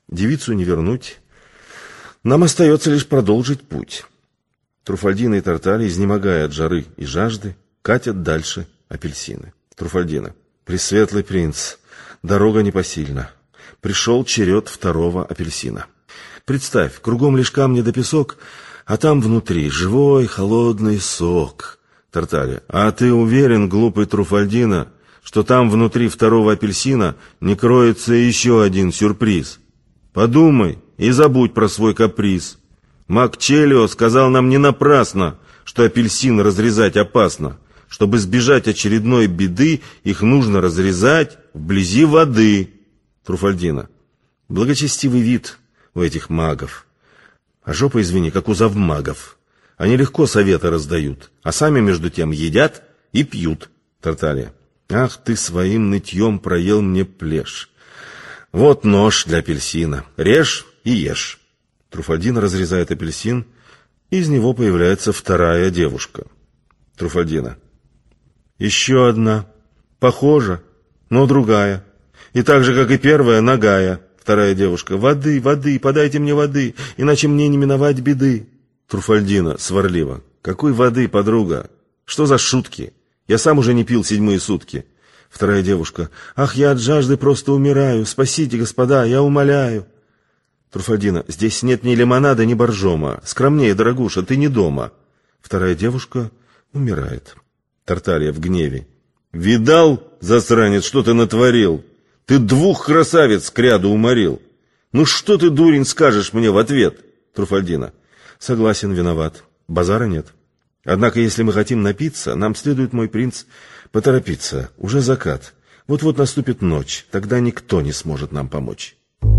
Девицу не вернуть. Нам остается лишь продолжить путь. Труфальдино и Тарталья, изнемогая от жары и жажды, катят дальше апельсины. Труфальдино. Пресветлый принц, дорога непосильна. Пришел черед второго апельсина. Представь, кругом лишь камни да песок, а там внутри живой холодный сок. Тарталья. А ты уверен, глупый Труфальдино, что там внутри второго апельсина не кроется еще один сюрприз? Подумай и забудь про свой каприз. Маг Челио сказал нам не напрасно, что апельсин разрезать опасно. Чтобы избежать очередной беды, их нужно разрезать вблизи воды. Труфальдино. Благочестивый вид у этих магов. А жопа, извини, как у завмагов. Они легко советы раздают, а сами между тем едят и пьют. Тарталья. Ах, ты своим нытьем проел мне плешь. Вот нож для апельсина. Режь и ешь. Труфальдино разрезает апельсин, и из него появляется вторая девушка. Труфальдино. Еще одна. Похожа, но другая. И так же, как и первая, нагая. Вторая девушка. Воды, воды, подайте мне воды, иначе мне не миновать беды. Труфальдино сварливо. Какой воды, подруга? Что за шутки? Я сам уже не пил 7 сутки. Вторая девушка. Ах, я от жажды просто умираю. Спасите, господа, я умоляю. Труфальдино. Здесь нет ни лимонада, ни боржома. Скромнее, дорогуша, ты не дома. Вторая девушка умирает. Тарталья в гневе. Видал, засранец, что ты натворил? Ты 2 красавиц кряду уморил. Ну что ты, дурень, скажешь мне в ответ? Труфальдино. Согласен, виноват. Базара нет. Однако, если мы хотим напиться, нам следует, мой принц, поторопиться. Уже закат. Вот-вот наступит ночь. Тогда никто не сможет нам помочь.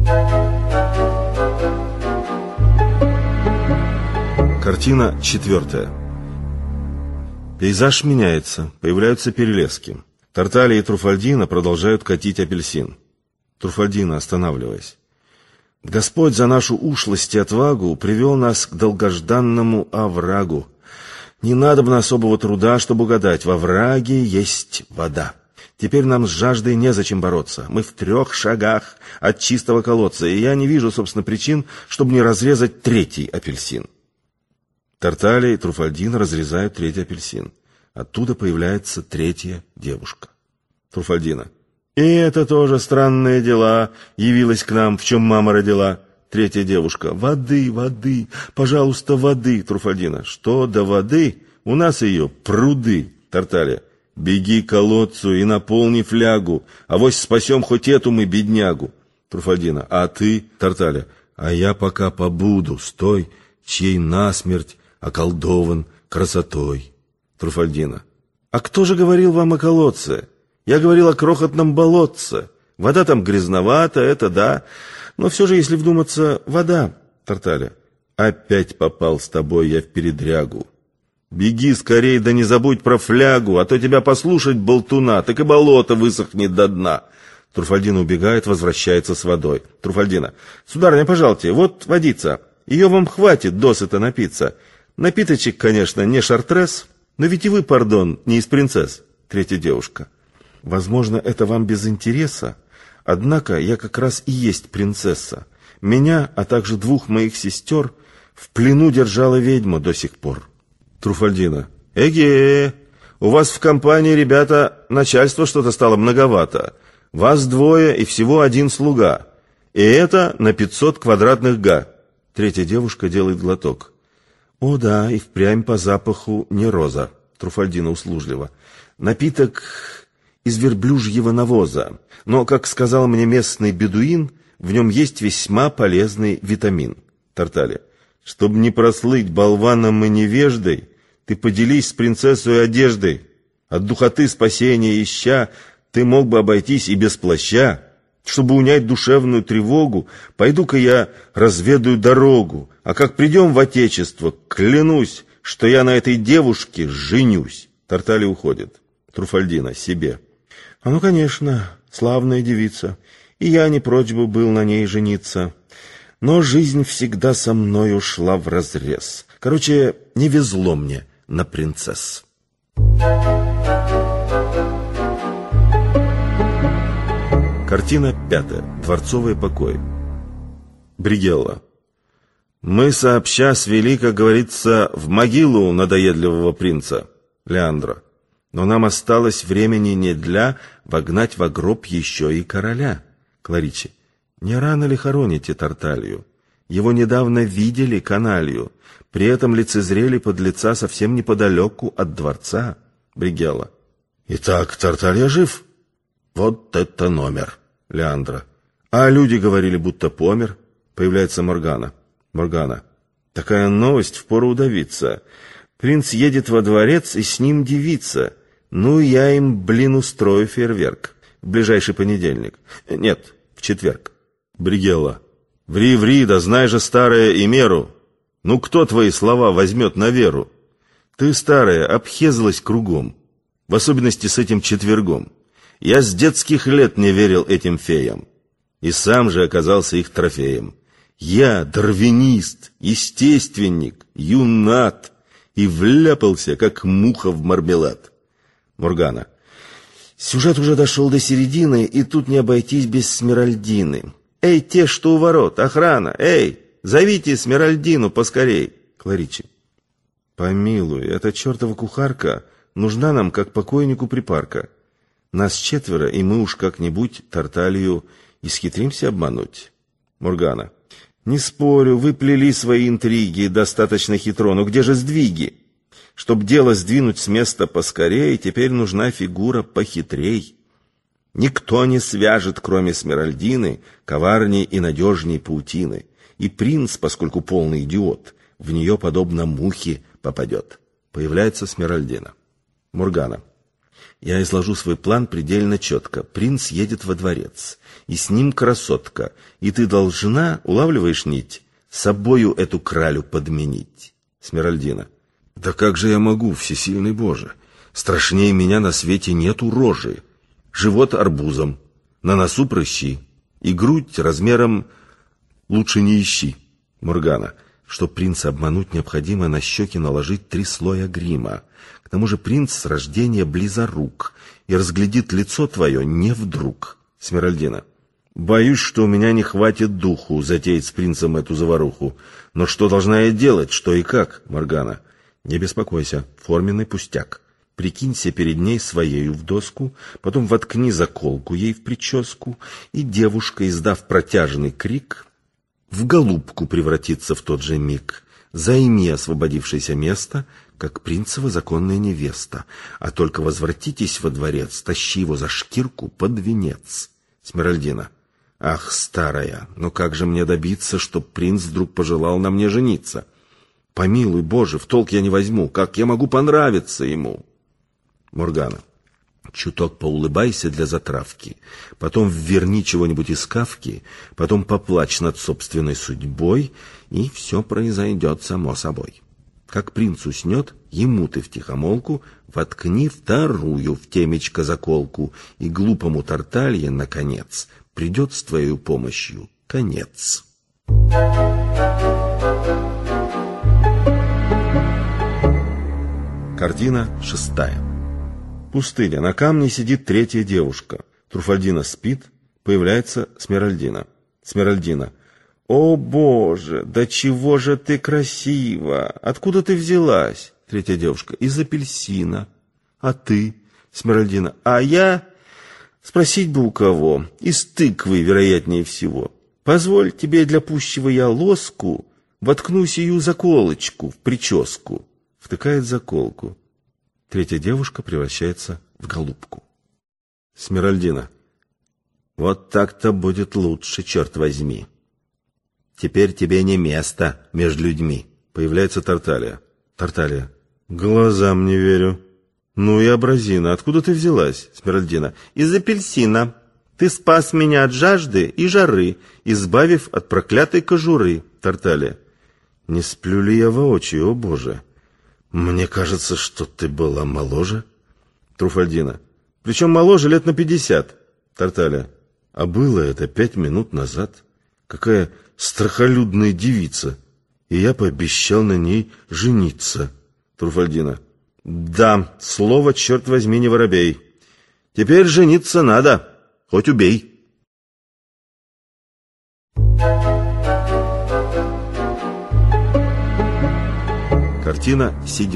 Картина 4. Пейзаж меняется, появляются перелески. Тарталья и Труфальдино продолжают катить апельсин. Труфальдино, останавливаясь. Господь за нашу ушлость и отвагу привел нас к долгожданному оврагу. Не надобно особого труда, чтобы угадать, во овраге есть вода. Теперь нам с жаждой незачем бороться. Мы в 3 шагах от чистого колодца, и я не вижу, собственно, причин, чтобы не разрезать 3-й апельсин. Тарталья и Труфальдино разрезают 3-й апельсин. Оттуда появляется 3-я девушка. Труфальдино. И это тоже странные дела. Явилась к нам, в чем мама родила. 3-я девушка. Воды, воды, пожалуйста, воды. Труфальдино. Что до воды? У нас ее пруды. Тарталья. Беги к колодцу и наполни флягу. Авось спасем хоть эту мы беднягу. Труфальдино. А ты? Тарталья. А я пока побуду с той, чьей насмерть околдован красотой. Труфальдино. А кто же говорил вам о колодце? Я говорил о крохотном болотце. Вода там грязновата, это да. Но все же, если вдуматься, вода. Тарталья. Опять попал с тобой я в передрягу. Беги скорей, да не забудь про флягу, а то тебя послушать, болтуна, так и болото высохнет до дна. Труфальдино убегает, возвращается с водой. Труфальдино. Сударыня, пожалуйте, вот водица. Ее вам хватит досыта напиться. Напиточек, конечно, не шартрес, но ведь и вы, пардон, не из принцесс. 3-я девушка. Возможно, это вам без интереса, однако я как раз и есть принцесса. Меня, а также 2 моих сестер в плену держала ведьма до сих пор. Труфальдино. Эге, у вас в компании, ребята, начальство что-то стало многовато. Вас 2 и всего 1 слуга. И это на 500 квадратных га. 3-я девушка делает глоток. О да, и впрямь по запаху не роза. Труфальдино услужливо. Напиток из верблюжьего навоза. Но, как сказал мне местный бедуин, в нем есть весьма полезный витамин. Тарталья. Чтоб не прослыть болваном и невеждой, ты поделись с принцессой одеждой. От духоты спасения ища, ты мог бы обойтись и без плаща. Чтобы унять душевную тревогу, пойду-ка я разведаю дорогу, а как придем в отечество, клянусь, что я на этой девушке женюсь. Тарталья уходит. Труфальдино себе. А ну, конечно, славная девица, и я не прочь бы был на ней жениться. Но жизнь всегда со мной ушла вразрез. Короче, не везло мне на принцесс. Картина 5. Дворцовые покои. Бригелла. Мы сообща свели, как говорится, в могилу надоедливого принца. Леандро. Но нам осталось времени не для вогнать во гроб еще и короля. Кларичи. Не рано ли хороните Тарталью? Его недавно видели каналью. При этом лицезрели подлеца совсем неподалеку от дворца. Бригелла. Итак, Тарталья жив? Вот это номер. Леандро. А люди говорили, будто помер. Появляется Моргана. Моргана. Такая новость, впору удавиться. Принц едет во дворец, и с ним девица. Ну, я им, устрою фейерверк. В ближайший понедельник. Нет, в четверг. Бригелла. Ври, да знай же старое и меру. Ну, кто твои слова возьмет на веру? Ты, старая, обхезалась кругом. В особенности с этим четвергом. Я с детских лет не верил этим феям. И сам же оказался их трофеем. Я дарвинист, естественник, юнат. И вляпался, как муха в мармелад. Моргана. Сюжет уже дошел до середины, и тут не обойтись без Смиральдины. Эй, те, что у ворот, охрана, эй, зовите Смиральдину поскорей. Кларичи. Помилуй, эта чертова кухарка нужна нам, как покойнику припарка. Нас четверо, и мы уж как-нибудь Тарталью исхитримся обмануть. Моргана. Не спорю, вы плели свои интриги достаточно хитро, но где же сдвиги? Чтоб дело сдвинуть с места поскорей, теперь нужна фигура похитрей. Никто не свяжет, кроме Смиральдины, коварней и надежней паутины. И принц, поскольку полный идиот, в нее, подобно мухе, попадет. Появляется Смиральдина. Моргана. Я изложу свой план предельно четко. Принц едет во дворец, и с ним красотка, и ты должна, улавливаешь нить, собою эту кралю подменить. Смиральдина. Да как же я могу, всесильный Боже? Страшнее меня на свете нету рожи. Живот арбузом, на носу прыщи, и грудь размером лучше не ищи. Моргана. Чтоб принца обмануть, необходимо на щеки наложить 3 слоя грима. К тому же принц с рождения близорук и разглядит лицо твое не вдруг. Смиральдина. Боюсь, что у меня не хватит духу затеять с принцем эту заваруху. Но что должна я делать, что и как? Моргана. Не беспокойся, форменный пустяк. Прикинься перед ней своею в доску, потом воткни заколку ей в прическу, и девушка, издав протяжный крик, в голубку превратится в тот же миг. Займи освободившееся место, как принцева законная невеста, а только возвратитесь во дворец, тащи его за шкирку под венец. Смиральдина. Ах, старая, но как же мне добиться, чтоб принц вдруг пожелал на мне жениться? Помилуй, Боже, в толк я не возьму, как я могу понравиться ему? Моргана. Чуток поулыбайся для затравки, потом вверни чего-нибудь из Кафки, потом поплачь над собственной судьбой, и все произойдет само собой. Как принц уснет, ему ты втихомолку воткни 2-ю в темечко заколку, и глупому Тарталье, наконец, придет с твоей помощью конец. Картина 6. Пустыня. На камне сидит 3-я девушка. Труфальдина спит. Появляется Смиральдина. Смиральдина. О, Боже, да чего же ты красива! Откуда ты взялась? 3-я девушка. Из апельсина. А ты? Смиральдина. А я... Спросить бы у кого. Из тыквы, вероятнее всего. Позволь тебе для пущего я лоску воткну сию заколочку в прическу. Втыкает заколку. 3-я девушка превращается в голубку. Смиральдина. Вот так-то будет лучше, черт возьми. Теперь тебе не место между людьми. Появляется Тарталья. Тарталья. Глазам не верю. Ну и абразина, откуда ты взялась? Смиральдина. Из апельсина. Ты спас меня от жажды и жары, избавив от проклятой кожуры. Тарталья. Не сплю ли я воочию, о Боже? Мне кажется, что ты была моложе. Труфальдина. Причем моложе лет на 50. Тарталья. А было это 5 минут назад. Какая страхолюдная девица. И я пообещал на ней жениться. Труфальдина. Да, слово, черт возьми, не воробей. Теперь жениться надо, хоть убей. Картина 7.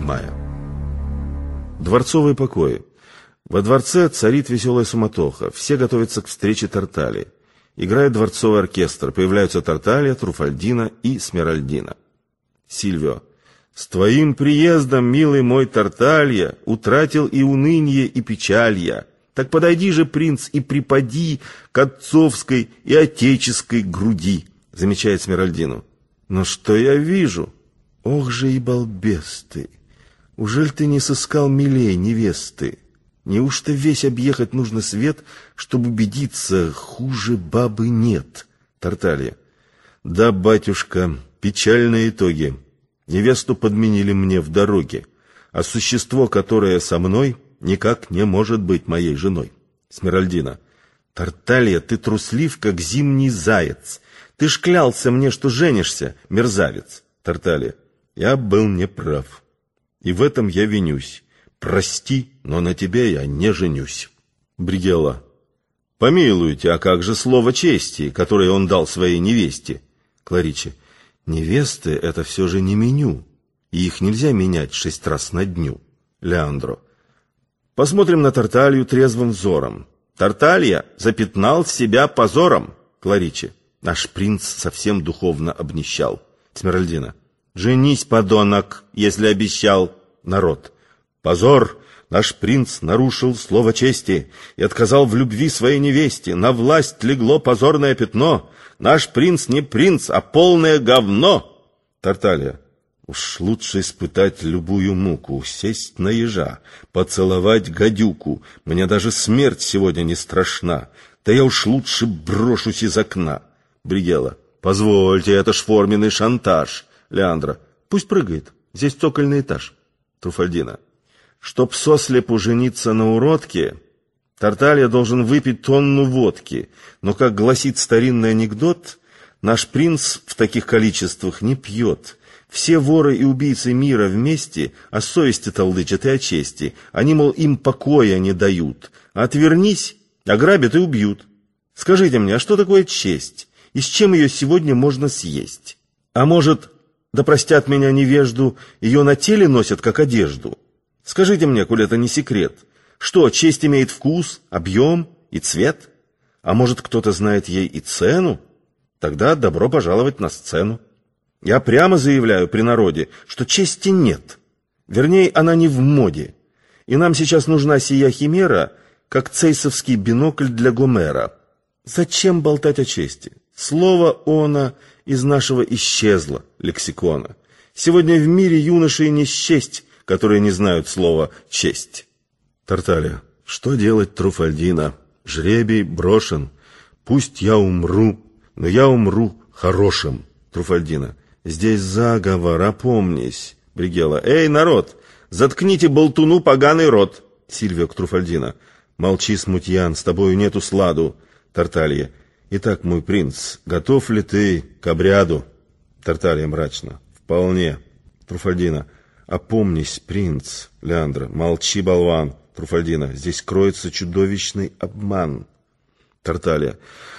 Дворцовые покои. Во дворце царит веселая суматоха. Все готовятся к встрече Тартальи. Играет дворцовый оркестр. Появляются Тарталья, Труфальдина и Смиральдина. Сильвио. С твоим приездом, милый мой Тарталья, утратил и уныние, и печаль я. Так подойди же, принц, и припади к отцовской и отеческой груди, замечает Смиральдину. Но что я вижу? Ох же и балбес ты! Ужель ты не сыскал милей невесты? Неужто весь объехать нужно свет, чтобы убедиться, хуже бабы нет? Тарталья. Да, батюшка, печальные итоги. Невесту подменили мне в дороге, а существо, которое со мной, никак не может быть моей женой. Смиральдина. Тарталья, ты труслив, как зимний заяц. Ты ж клялся мне, что женишься, мерзавец. Тарталья. Я был неправ, и в этом я винюсь. Прости, но на тебе я не женюсь. Бригелла. Помилуйте, а как же слово чести, которое он дал своей невесте? Кларичи. Невесты — это все же не меню, и их нельзя менять 6 раз на дню. Леандро. Посмотрим на Тарталью трезвым взором. Тарталья запятнал себя позором. Кларичи. Наш принц совсем духовно обнищал. Смиральдина. Женись, подонок, если обещал. Народ. Позор! Наш принц нарушил слово чести и отказал в любви своей невесте. На власть легло позорное пятно. Наш принц не принц, а полное говно. Тарталья. Уж лучше испытать любую муку, сесть на ежа, поцеловать гадюку. Мне даже смерть сегодня не страшна. Да я уж лучше брошусь из окна. Бригелла. Позвольте, это ж форменный шантаж. Леандро. Пусть прыгает, здесь цокольный этаж. Труфальдина. Чтоб сослепу жениться на уродке, Тарталья должен выпить тонну водки. Но, как гласит старинный анекдот, наш принц в таких количествах не пьет. Все воры и убийцы мира вместе о совести толдычат и о чести. Они, мол, им покоя не дают. Отвернись, ограбят и убьют. Скажите мне, а что такое честь? И с чем ее сегодня можно съесть? А может, да простят меня невежду, ее на теле носят, как одежду? Скажите мне, коль это не секрет, что честь имеет вкус, объем и цвет? А может, кто-то знает ей и цену? Тогда добро пожаловать на сцену. Я прямо заявляю при народе, что чести нет. Вернее, она не в моде. И нам сейчас нужна сия химера, как цейсовский бинокль для Гомера. Зачем болтать о чести? Слово «оно» из нашего исчезло лексикона. Сегодня в мире юношей не счесть, которые не знают слова «честь». Тарталья. Что делать, Труфальдина? Жребий брошен. Пусть я умру, но я умру хорошим. Труфальдина. Здесь заговор, опомнись. Бригелла. Эй, народ, заткните болтуну поганый рот. Сильвио к Труфальдина. Молчи, смутьян, с тобою нету сладу. Тарталья. Итак, мой принц, готов ли ты к обряду? Тарталья мрачно. Вполне. Труфальдина. Опомнись, принц. Леандро. Молчи, болван. Труфальдина. Здесь кроется чудовищный обман. Тарталья.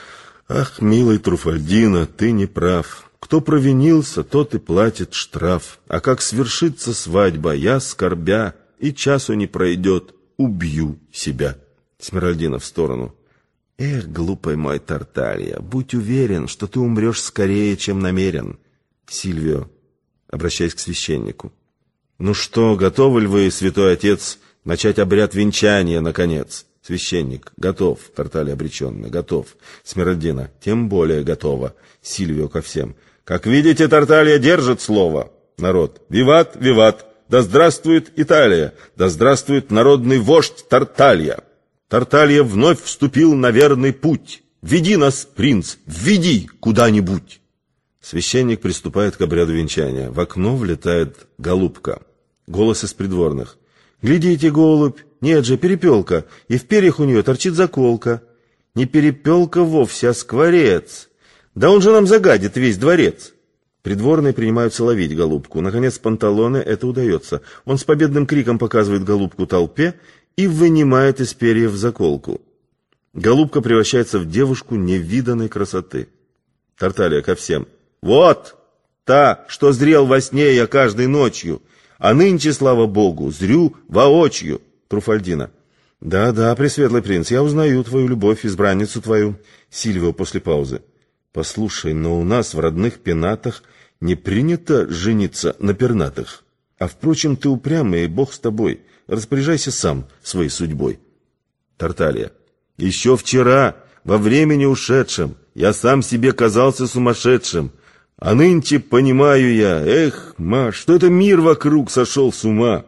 Ах, милый Труфальдина, ты не прав. Кто провинился, тот и платит штраф. А как свершится свадьба, я, скорбя, и часу не пройдет, убью себя. Смиральдина в сторону. Эх, глупый мой Тарталья, будь уверен, что ты умрешь скорее, чем намерен. Сильвио, обращаясь к священнику. Ну что, готовы ли вы, святой отец, начать обряд венчания, наконец? Священник. Готов. Тарталья обреченно. Готов. Смиральдина. Тем более готова. Сильвио ко всем. Как видите, Тарталья держит слово. Народ. Виват, виват. Да здравствует Италия. Да здравствует народный вождь Тарталья. Тарталья вновь вступил на верный путь. Веди нас, принц, веди куда-нибудь. Священник приступает к обряду венчания. В окно влетает голубка. Голос из придворных. Глядите, голубь. Нет же, перепелка. И в перьях у нее торчит заколка. Не перепелка вовсе, а скворец. Да он же нам загадит весь дворец. Придворные принимаются ловить голубку. Наконец, Панталоне это удается. Он с победным криком показывает голубку толпе и вынимает из перьев заколку. Голубка превращается в девушку невиданной красоты. Тарталья ко всем. Вот та, что зрел во сне я каждой ночью. А нынче, слава богу, зрю воочию. Труфальдино. Да, пресветлый принц, я узнаю твою любовь, избранницу твою. Сильвио после паузы. Послушай, но у нас в родных пенатах не принято жениться на пернатых. А впрочем, ты упрямый, и бог с тобой. Распоряжайся сам своей судьбой. Тарталья. Еще вчера, во времени ушедшем, я сам себе казался сумасшедшим. А нынче понимаю я, что это мир вокруг сошел с ума.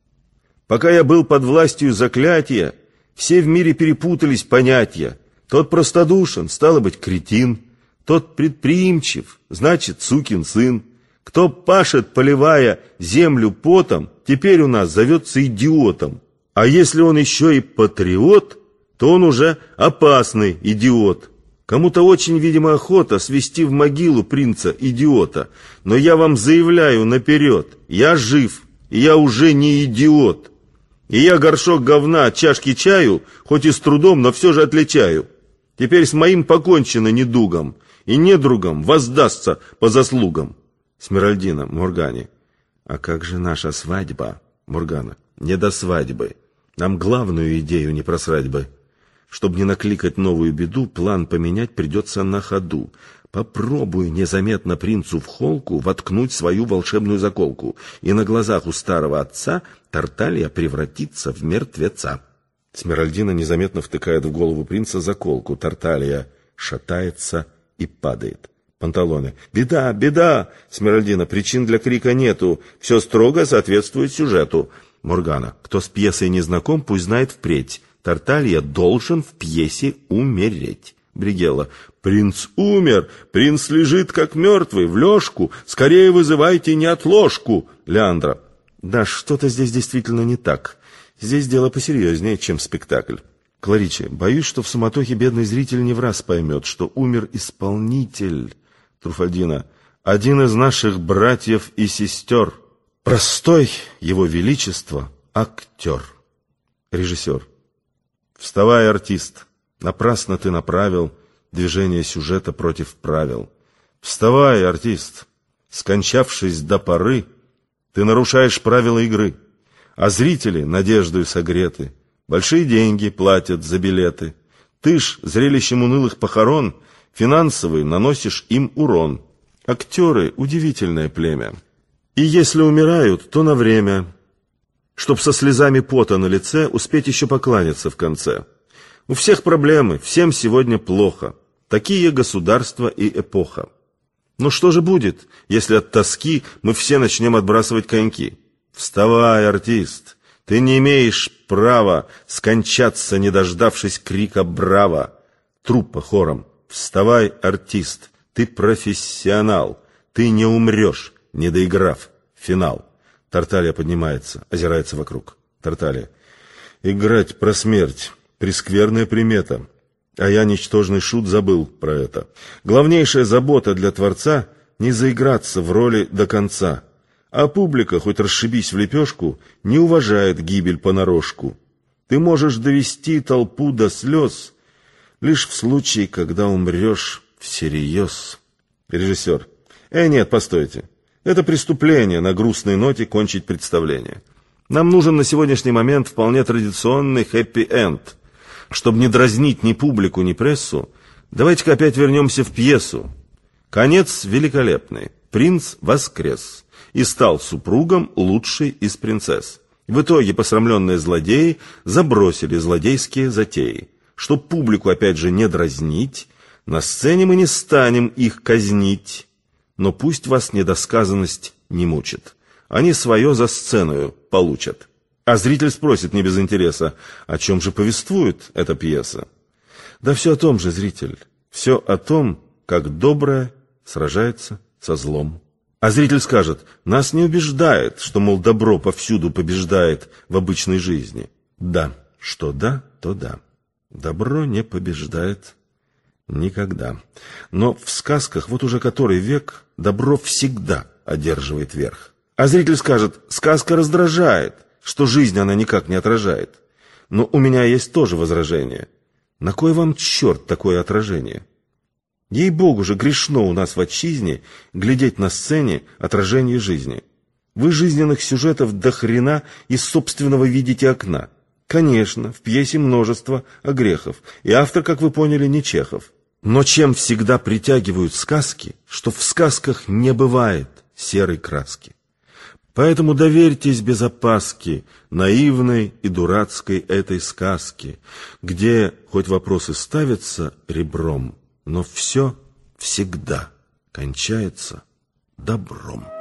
Пока я был под властью заклятия, все в мире перепутались понятия. Тот простодушен, стало быть, кретин. Тот предприимчив, значит, сукин сын. Кто пашет, поливая землю потом, теперь у нас зовется идиотом. А если он еще и патриот, то он уже опасный идиот. Кому-то очень, видимо, охота свести в могилу принца-идиота. Но я вам заявляю наперед, я жив, и я уже не идиот. И я горшок говна от чашки чаю, хоть и с трудом, но все же отличаю. Теперь с моим покончено недугом, и недругом воздастся по заслугам. Смиральдино, Моргане. А как же наша свадьба? Моргана. Не до свадьбы. Нам главную идею не просрать бы. Чтобы не накликать новую беду, план поменять придется на ходу. Попробуй незаметно принцу в холку воткнуть свою волшебную заколку, и на глазах у старого отца Тарталья превратится в мертвеца. Смиральдино незаметно втыкает в голову принца заколку. Тарталья шатается и падает. Панталоне. Беда, беда! Смиральдино. Причин для крика нету. Все строго соответствует сюжету. Моргана. Кто с пьесой не знаком, пусть знает впредь. Тарталья должен в пьесе умереть. Бригелла. Принц умер, принц лежит как мертвый, в лёжку, скорее вызывайте неотложку. Леандра. Да, что-то здесь действительно не так. Здесь дело посерьезнее, чем спектакль. Клариче. Боюсь, что в суматохе бедный зритель не враз поймет, что умер исполнитель. Труфальдино. Один из наших братьев и сестер. Простой его величество актер. Режиссер. Вставай, артист. Напрасно ты направил движение сюжета против правил. Вставай, артист. Скончавшись до поры, ты нарушаешь правила игры. А зрители надеждою согреты, большие деньги платят за билеты. Ты ж зрелищем унылых похорон финансовый наносишь им урон. Актеры — удивительное племя. И если умирают, то на время, чтоб со слезами пота на лице успеть еще покланяться в конце. У всех проблемы, всем сегодня плохо. Такие государства и эпоха. Но что же будет, если от тоски мы все начнем отбрасывать коньки? Вставай, артист, ты не имеешь права скончаться, не дождавшись крика «Браво!». Труппа хором. Вставай, артист, ты профессионал, ты не умрешь, не доиграв финал. Тарталья поднимается, озирается вокруг. Тарталья. Играть про смерть. Прескверная примета. А я, ничтожный шут, забыл про это. Главнейшая забота для творца — не заиграться в роли до конца. А публика, хоть расшибись в лепешку, не уважает гибель понарошку. Ты можешь довести толпу до слез лишь в случае, когда умрешь всерьез. Режиссер. Нет, постойте. Это преступление на грустной ноте кончить представление. Нам нужен на сегодняшний момент вполне традиционный хэппи-энд. Чтобы не дразнить ни публику, ни прессу, давайте-ка опять вернемся в пьесу. Конец великолепный. Принц воскрес и стал супругом лучшей из принцесс. В итоге посрамленные злодеи забросили злодейские затеи. Чтоб публику опять же не дразнить, на сцене мы не станем их казнить. Но пусть вас недосказанность не мучит. Они свое за сценою получат. А зритель спросит не без интереса, о чем же повествует эта пьеса? Да все о том же, зритель. Все о том, как доброе сражается со злом. А зритель скажет, нас не убеждает, что, мол, добро повсюду побеждает в обычной жизни. Да, что да, то да. Добро не побеждает никогда. Но в сказках вот уже который век добро всегда одерживает верх. А зритель скажет, сказка раздражает, что жизнь она никак не отражает. Но у меня есть тоже возражение. На кой вам черт такое отражение? Ей-богу же грешно у нас в отчизне глядеть на сцене отражение жизни. Вы жизненных сюжетов до хрена из собственного видите окна. Конечно, в пьесе множество огрехов, и автор, как вы поняли, не Чехов. Но чем всегда притягивают сказки, что в сказках не бывает серой краски. Поэтому доверьтесь без опаски наивной и дурацкой этой сказке, где хоть вопросы ставятся ребром, но все всегда кончается добром.